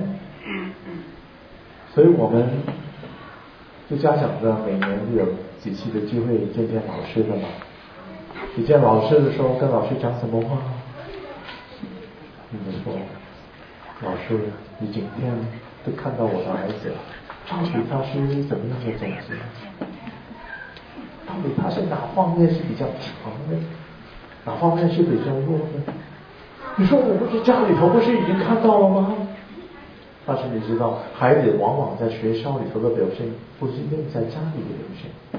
所以我们就家长的每年有几期的机会见见老师的嘛。你见老师的时候，跟老师讲什么话？你们说，老师，你今天都看到我的孩子了，到底他是怎么样的种子？到底他是哪方面是比较强的，哪方面是比较弱的？你说我不是家里头不是已经看到了吗？但是你知道，孩子往往在学校里头的表现，不一定在家里的表现。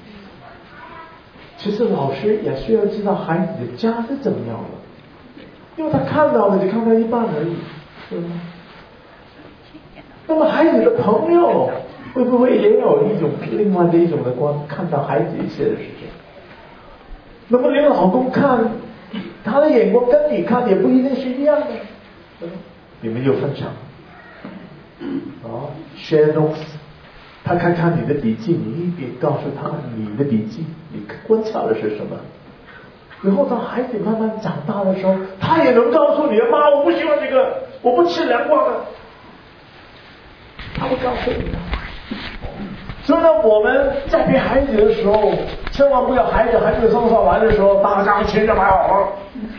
其实老师也需要知道孩子的家是怎么样的，因为他看到的只看到一半而已，对吗？那么孩子的朋友会不会也有一种另外的一种的观看到孩子一些的事情？那么你老公看他的眼光跟你看也不一定是一样的，对吗？你们有分享啊 ，share notes， 他看看你的笔记，你一边告诉他你的笔记，你观察的是什么？然后当孩子慢慢长大的时候，他也能告诉你，妈，我不喜欢这个，我不吃凉瓜的。他会告诉你的。所以呢，我们在陪孩子的时候，千万不要孩子还没有上上来的时候，大钢琴就买好了。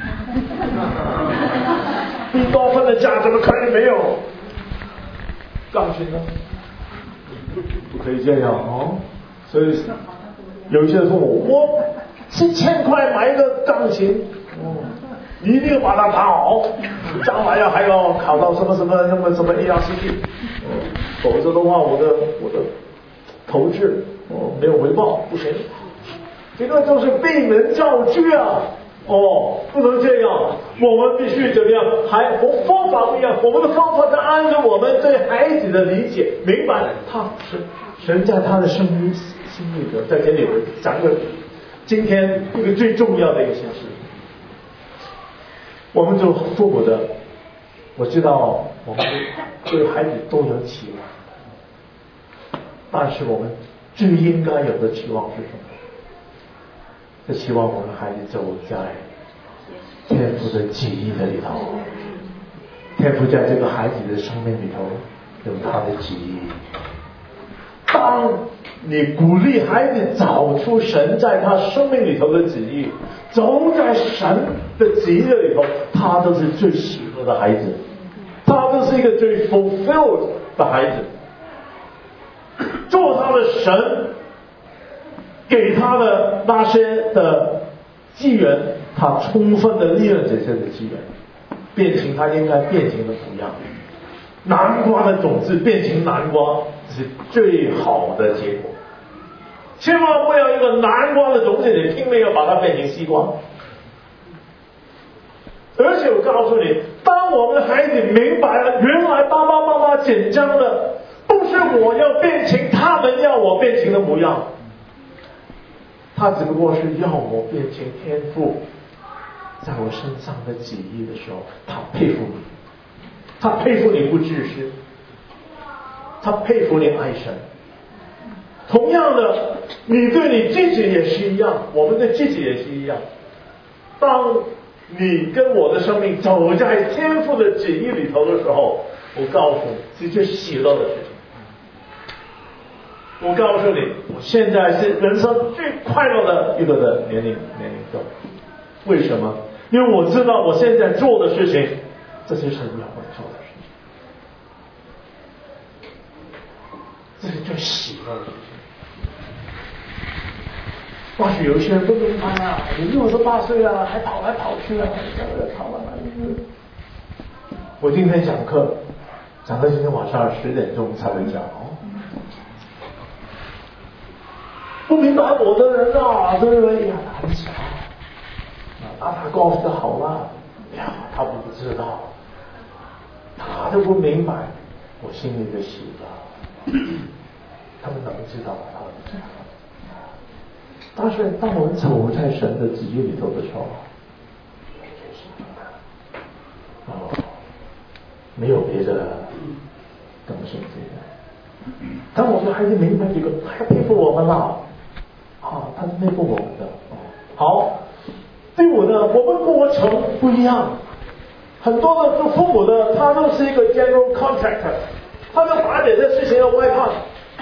贝多芬的家怎么可以没有钢琴呢？不可以这样哦。所以有一些人说我我七千块买一个钢琴，哦，你一定要把它弹好，将来要还要考到什么什么什么什么一样失去，否则的话，我的我的投资哦没有回报，不行。这个都是闭门造车啊！哦，不能这样，我们必须怎么样？还我方法不一样，我们的方法是按照我们对孩子的理解，明白他是神在他的生命心里头，在这里讲个今天一个最重要的一件事。我们做父母的，我知道我们对孩子都有期望，但是我们最应该有的期望是什么？是希望我们孩子走在天父的旨意的里头，天父在这个孩子的生命里头有他的旨意。当你鼓励孩子找出神在他生命里头的旨意，走在神的旨意里头，他都是最适合的孩子，他都是一个最 fulfilled 的孩子。做他的神给他的那些的机缘，他充分的利用这些的机缘，变成他应该变成的模样。南瓜的种子变成南瓜是最好的结果，千万不要一个南瓜的种子你拼命要把它变成西瓜， 告诉你，当我们的孩子明白了，原来爸爸妈妈紧张的不是我要变成他们要我变成的模样，他只不过是要我变成天父在我身上的旨意的时候，他佩服你，他佩服你不自私，他佩服你爱神。同样的，你对你自己也是一样，我们对自己也是一样。当你跟我的生命走在天父的旨意里头的时候，我告诉你，这就是喜乐的事情。我告诉你，我现在是人生最快乐的一个的年龄年龄段。为什么？因为我知道我现在做的事情，这就是神要我做的事情，这是最喜乐的事情。或许有一些人不明白啊，你六十八岁了，还跑来跑去啊，跑来跑去。我今天讲课，讲到今天晚上十点钟才会讲哦。不明白我的人啊，对不对？很少。啊，他告诉他好了，呀，他不知道，他都不明白我心里的喜乐，他们能知道，他们不知道。但是当我们走在神的旨意里头的时候，哦，没有别的更深这个。当我们孩子明白这个，他佩服我们了，啊，他是佩服我们的。好，对我的，我们过程不一样。很多的做父母的，他都是一个 general contractor， 他就把点的事情要外判。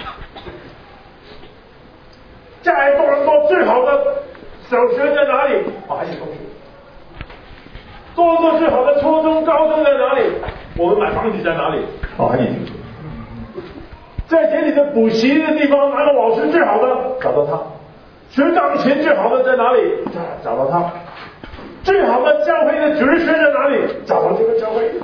在多伦多最好的小学在哪里？把孩子送去。多伦多最好的初中、高中在哪里？我们买房子在哪里？把孩子进去。在这里的补习的地方，哪个老师最好的？找到他。学钢琴最好的在哪里？找到他。最好的教会的主日学在哪里？找到这个教会。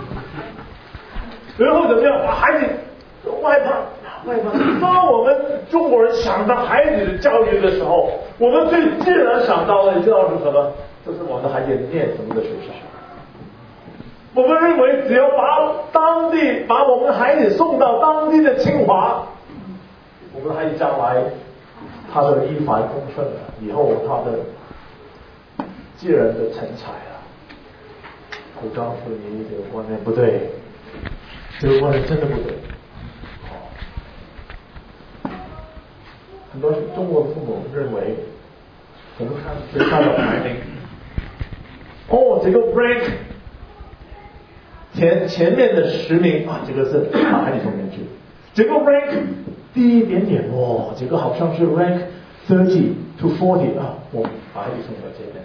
然后怎么样？把孩子外判。当我们中国人想到孩子的教育的时候，我们最自然想到的，你知道是什么？就是我们的孩子念什么的学校。我们认为只要把当地把我们的孩子送到当地的清华，我们的孩子将来他的一帆风顺了，以后他的自然的成才了。我告诉你，这个观念不对，这个观念真的不对。很多中国父母认为，我们看学校的排名，哦，这个 rank 前前面的十名啊，这个是把孩子送进去。这个 rank 低一点点，哦，这个好像是 rank thirty to forty 啊，我把孩子送到这边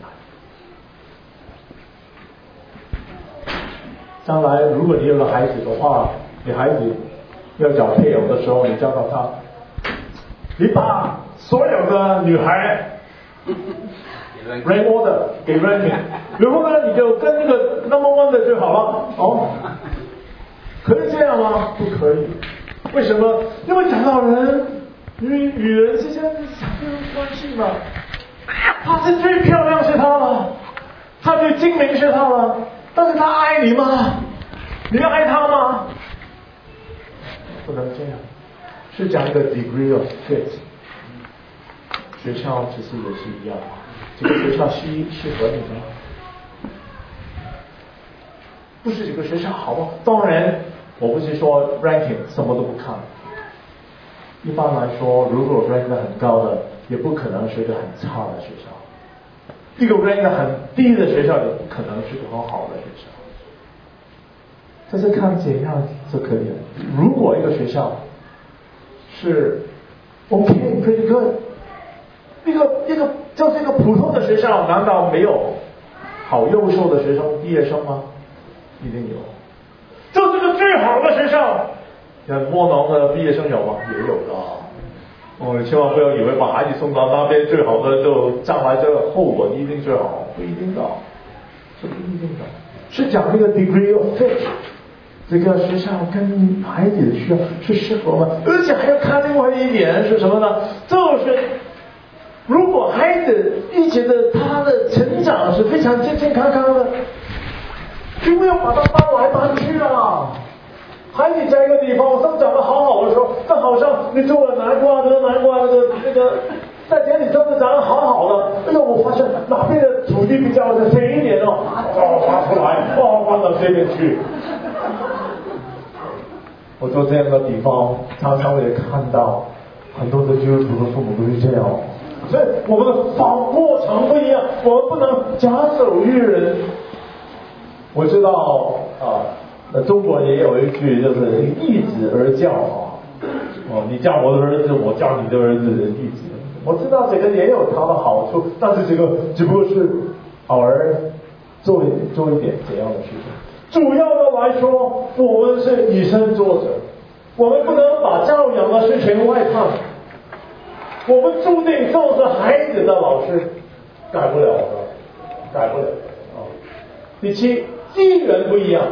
来。将来如果你有了孩子的话，你孩子要找配偶的时候，你教导他。你把所有的女孩 rank order 给 ranking， 然后呢，你就跟那个 number one 的就好了。哦，可以这样吗？不可以。为什么？因为讲到人与与人之间的关系嘛，她是最漂亮是她了，她最精明是她了，但是她爱你吗？你要爱她吗？不能这样。是讲一个 degree of fit， 学校其实也是一样，这个学校适适合你吗？不是这个学校好吗？当然，我不是说 ranking 什么都不看。一般来说，如果 rank 得很高的，也不可能是一个很差的学校；这个 rank 得很低的学校，也不可能是个很好的学校。这是看怎样就可以了。如果一个学校是 OK pretty good， 一个一个就是一个普通的学校，难道没有好优秀的学生毕业生吗？一定有。就这个最好的学校，很窝囊的毕业生有吗？也有的。哦，你千万不要以为把孩子送到那边最好的，就将来这个后果一定最好，不一定的，是不一定的。是讲那个 degree of fit。这个学校跟孩子的需要是适合吗？而且还要看另外一点是什么呢？就是如果孩子一觉得他的成长是非常健健康康的， 不要把它搬来搬去啊！孩子在一个地方生长得好好的时候，这好像你种了南瓜，这个南瓜那个那个在田里真的长得好好的，哎呦，我发现哪边的土地比较肥一点哦，哦，挖出来，哦，搬到这边去。我做这样的比方，常常我也看到很多的基督徒的父母都是这样，所以我们的方过程不一样，我们不能假手于人。我知道啊，那中国也有一句就是易子而教啊，哦，你教我的儿子，我教你的儿子，易子。我知道这个也有它的好处，但是这个只不过是偶尔做一做一点这样的事情。主要的来说，我们是以身作则，我们不能把教养的事情外判，我们注定做着孩子的老师，改不了的，改不了啊。第七，机缘不一样。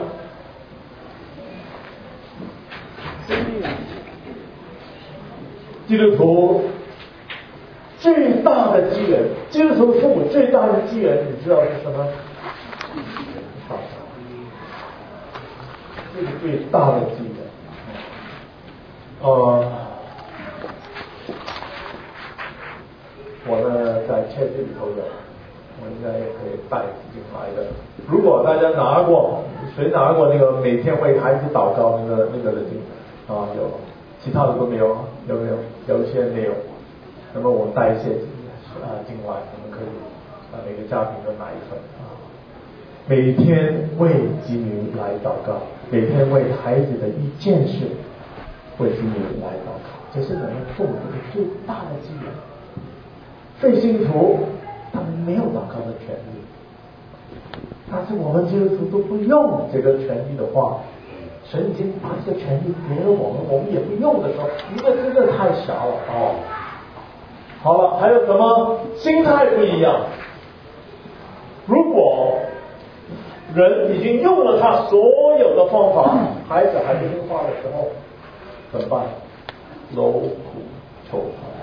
基督徒最大的机缘，基督徒父母最大的机缘，你知道是什么？这是最大的机缘。呃，我呢在签字里头有，我应该也可以带进来的。如果大家拿过，谁拿过那个每天为孩子祷告那个那个的经啊有，其他的都没有，有没有？有一些没有。那么我带一些啊进来，我们可以啊每个家庭都拿一份啊。每天为子女来祷告，每天为孩子的一件事为子女来祷告，这是我们父母的最大的机缘。非信徒他们没有祷告的权利，但是我们基督徒都不用这个权利的话，神已经把这个权利给了我们，我们也不用的时候，一个真的太小了哦。好了，还有什么？心态不一样。如果人已经用了他所有的方法，孩子还不听话的时候，怎么办？劳苦愁烦。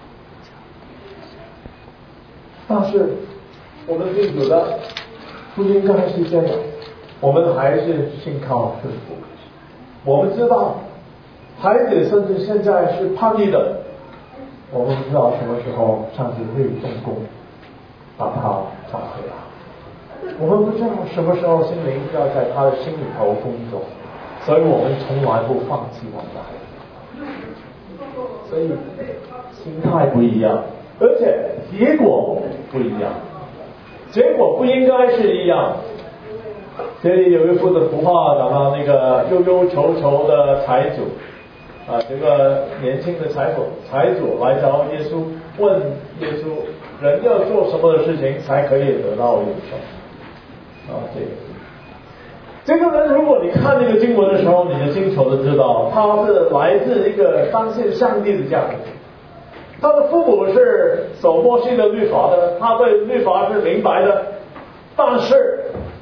但是我们信主的不应该是这样，我们还是信靠顺服。我们知道孩子甚至现在是叛逆的，我们不知道什么时候上帝会动工把他找回来。我们不知道什么时候心灵要在他的心里头工作，所以我们从来不放弃我们的孩子。所以心态不一样，而且结果不一样，结果不应该是一样。这里有一幅的图画，讲到那个忧忧愁愁的财主啊，这个年轻的财主财主来找耶稣，问耶稣人要做什么的事情才可以得到永生啊？这个这个人，如果你看这个经文的时候，你就清楚的知道，他是来自一个相信上帝的家庭。他的父母是守摩西的律法的，他对律法是明白的，但是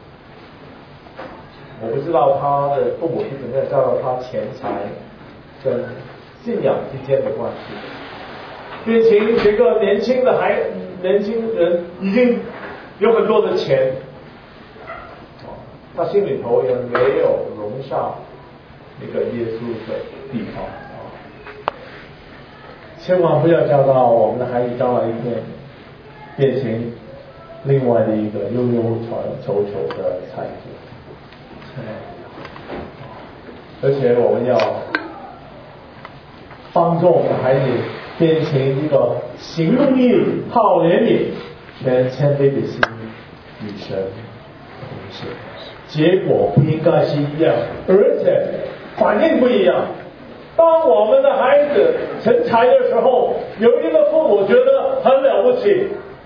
我不知道他的父母是怎么样教导他钱财跟信仰之间的关系。并且这个年轻的孩年轻人已经有很多的钱，他心里头也没有容下那个耶稣的地方啊！千万不要教导我们的孩子将来一天变成另外的一个忧忧愁愁的财主。而且我们要帮助我们的孩子变成一个行动力、好怜悯、全谦卑的心与神同行。结果不应该是一样，而且反应不一样。当我们的孩子成才的时候，有一个父母觉得很了不起，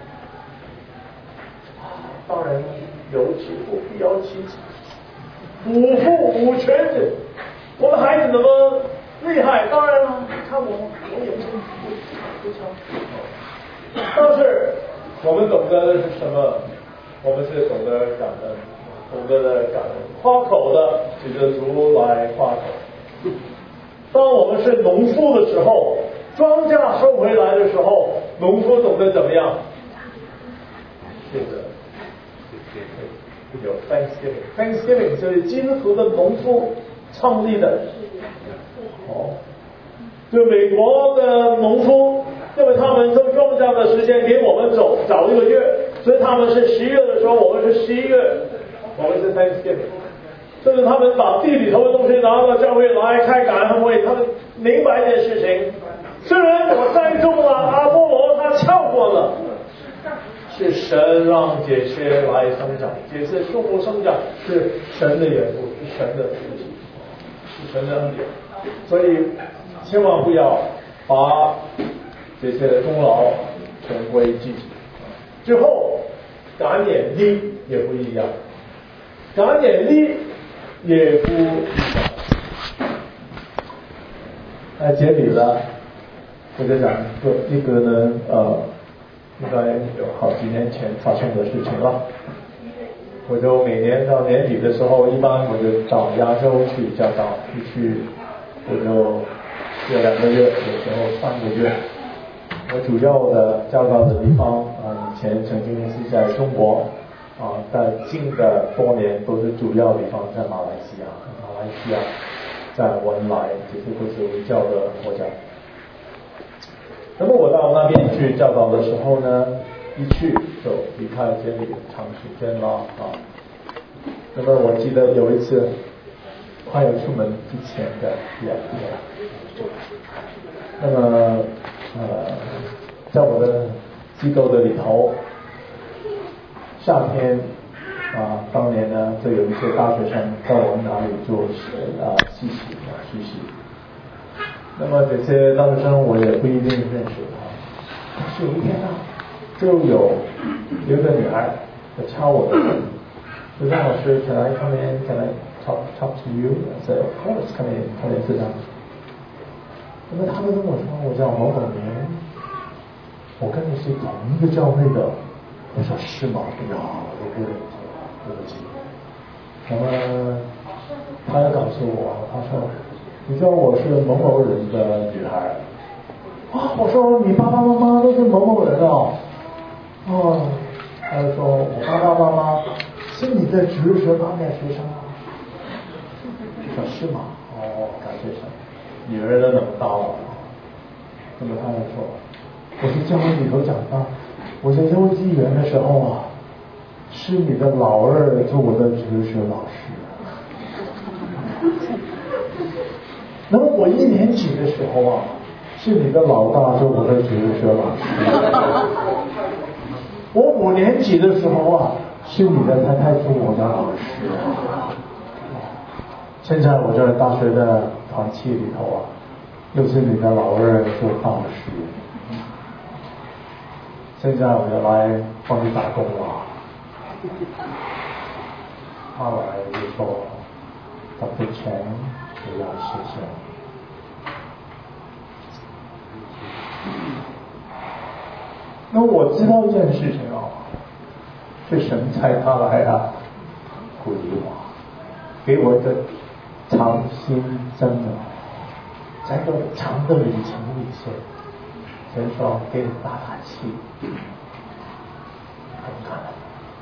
当然有其父必有其子，五父五犬子。我的孩子怎么厉害？当然了，看我，我也不不不强。但是我们懂得的是什么？我们是懂得感恩，懂得的感恩。夸口的指着主来夸口。当我们是农夫的时候，庄稼收回来的时候，农夫懂得怎么样？这个有 Thanksgiving，Thanksgiving 就是基督徒的农夫创立的。哦，就美国的农夫，因为他们都用这样的时间给我们走早一个月，所以他们是十一月的时候，我们是十一月，我们是 Thanksgiving。就是他们把地里头的东西拿到教会来开感恩会，他们明白一件事情：虽然我栽种了阿波罗，他跳过了，是神让这些来生长，这些树木生长是神的缘故，是神的福气，是神的恩典。所以千万不要把这些功劳全归自己。之后感染力也不一样，感染力也不一样。那节礼了，我就讲一个呢，呃，应该有好几年前发生的事情了。我就每年到年底的时候，一般我就到亚洲去教导，一去我就有两个月，有时候三个月。我主要的教导的地方啊，以前曾经是在中国啊，在近的多年都是主要地方在马来西亚，马来西亚在文莱，这些都是回教的国家。那么我到那边去教导的时候呢，一去就离开这里长时间了啊。那么我记得有一次快要出门之前的两天，那么呃，在我的机构的里头，夏天啊，当年呢，就有一些大学生到我们那里做啊实习啊实习。那么这些大学生我也不一定认识他，但是有一天啊，就有有一个女孩在敲我的门，就让老师 Can I come in? Can I talk talk to you? I said Of course, come in, come in, sit down. 那么他们跟我说，我叫某某年，我跟你是同一个教会的。我说是吗？哎呀，我不认识，对不起。那么他又告诉我，他说你知道我是某某人的女孩啊。我说你爸爸妈妈都是某某人哦。哦，他就说我爸爸妈妈是你的直学班的学生啊。我说是吗？哦，感谢神。女儿都能到了，那么他就说，我是教会里头长大，我在幼稚园的时候啊，是你的老二做我的哲学老师，那么我一年级的时候啊，是你的老大做我的哲学老师，我五年级的时候啊，是你的太太做我的老师，现在我在大学的团契里头啊，又是你的老二做导师，现在我要来帮你打工了。后来就说他的钱也要谢谢你。那我知道一件事情啊，是神差他来啊，鼓励我，给我一个长心针啊，在这长的旅程里线，神说给你打打气，很感恩。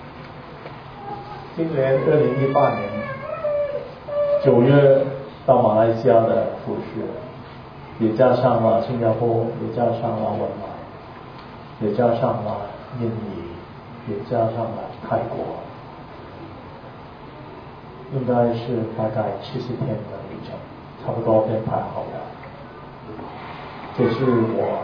今年二零一八年九月到马来西亚的复试，也加上了新加坡，也加上了文莱，也加上了印尼，也加上了泰国。应该是大概七十天的旅程，差不多编排好了。这是我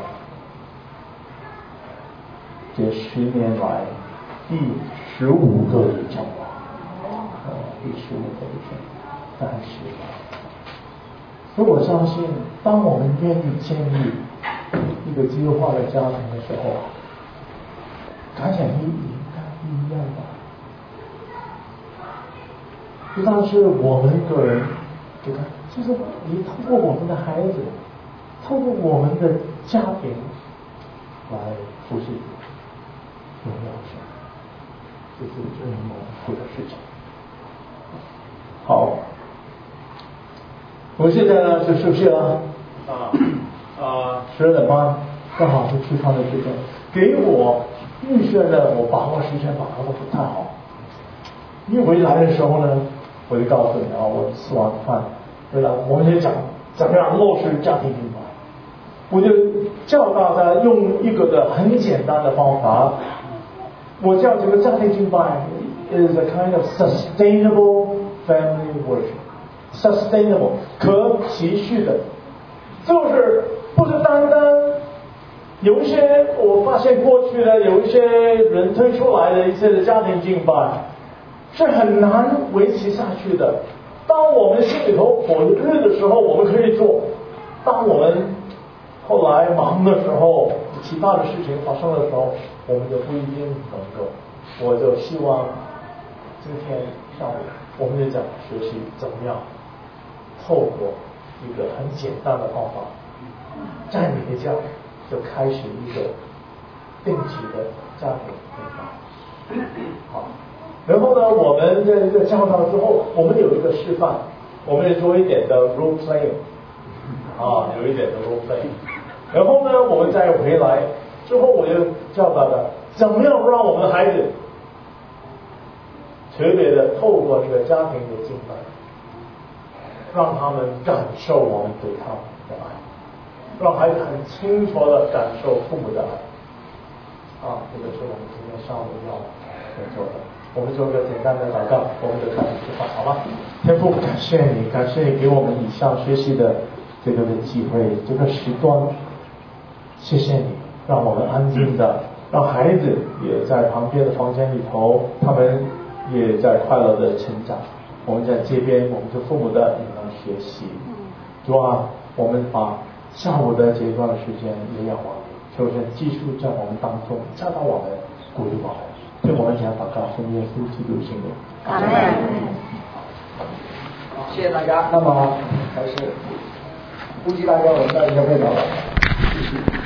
这十年来第十五个旅程了，呃，第十五个旅程，但是，所以我相信，当我们愿意建立一个计划的家庭的时候，感染力应该不一样吧。不但是我们个人，对吧？就是你通过我们的孩子，通过我们的家庭来服侍荣耀神，这是最蒙福的事情。好，我现在呢就休息了啊啊，十二点半刚好是吃饭的时间，给我预选的我把握时间把握的不太好。 一回来的时候呢，我就告诉你啊，我吃完饭回来，我们就讲怎么样落实家庭敬拜。我就教大家用一个的很简单的方法，我叫这个家庭敬拜 is a kind of sustainable family worship。sustainable 可持续的，就是不是单单有一些我发现过去的有一些人推出来的一些的家庭敬拜是很难维持下去的。当我们心里头火热的时候我们可以做，当我们后来忙的时候其他的事情发生的时候我们就不一定能够。我就希望今天上午我们就讲学习怎么样透过一个很简单的方法，在你的家就开始一个定期的家庭敬拜。好，然后呢，我们在这个教导之后，我们有一个示范，我们也做一点的 role playing， 啊，有一点的 role playing。然后呢，我们再回来之后，我就教导的怎么样让我们的孩子特别的透过这个家庭的敬拜，让他们感受我们对他们的爱，让孩子很清楚的感受父母的爱。啊，这个是我们今天上午要做的。我们做个简单的祷告，我们就开始吃饭，好吗？天父，感谢你，感谢你给我们以上学习的这个的机会，这个时段，谢谢你，让我们安静的，让孩子也在旁边的房间里头，他们也在快乐的成长。我们在这边，我们做父母的也能学习。主啊，我们把下午的这段时间也要往求神继续在我们当中教导我们，鼓励我们。对我们讲祷告，奉耶稣基督圣名。 阿门。 好，谢谢大家。那么还是估计大家我们在一个会祷告。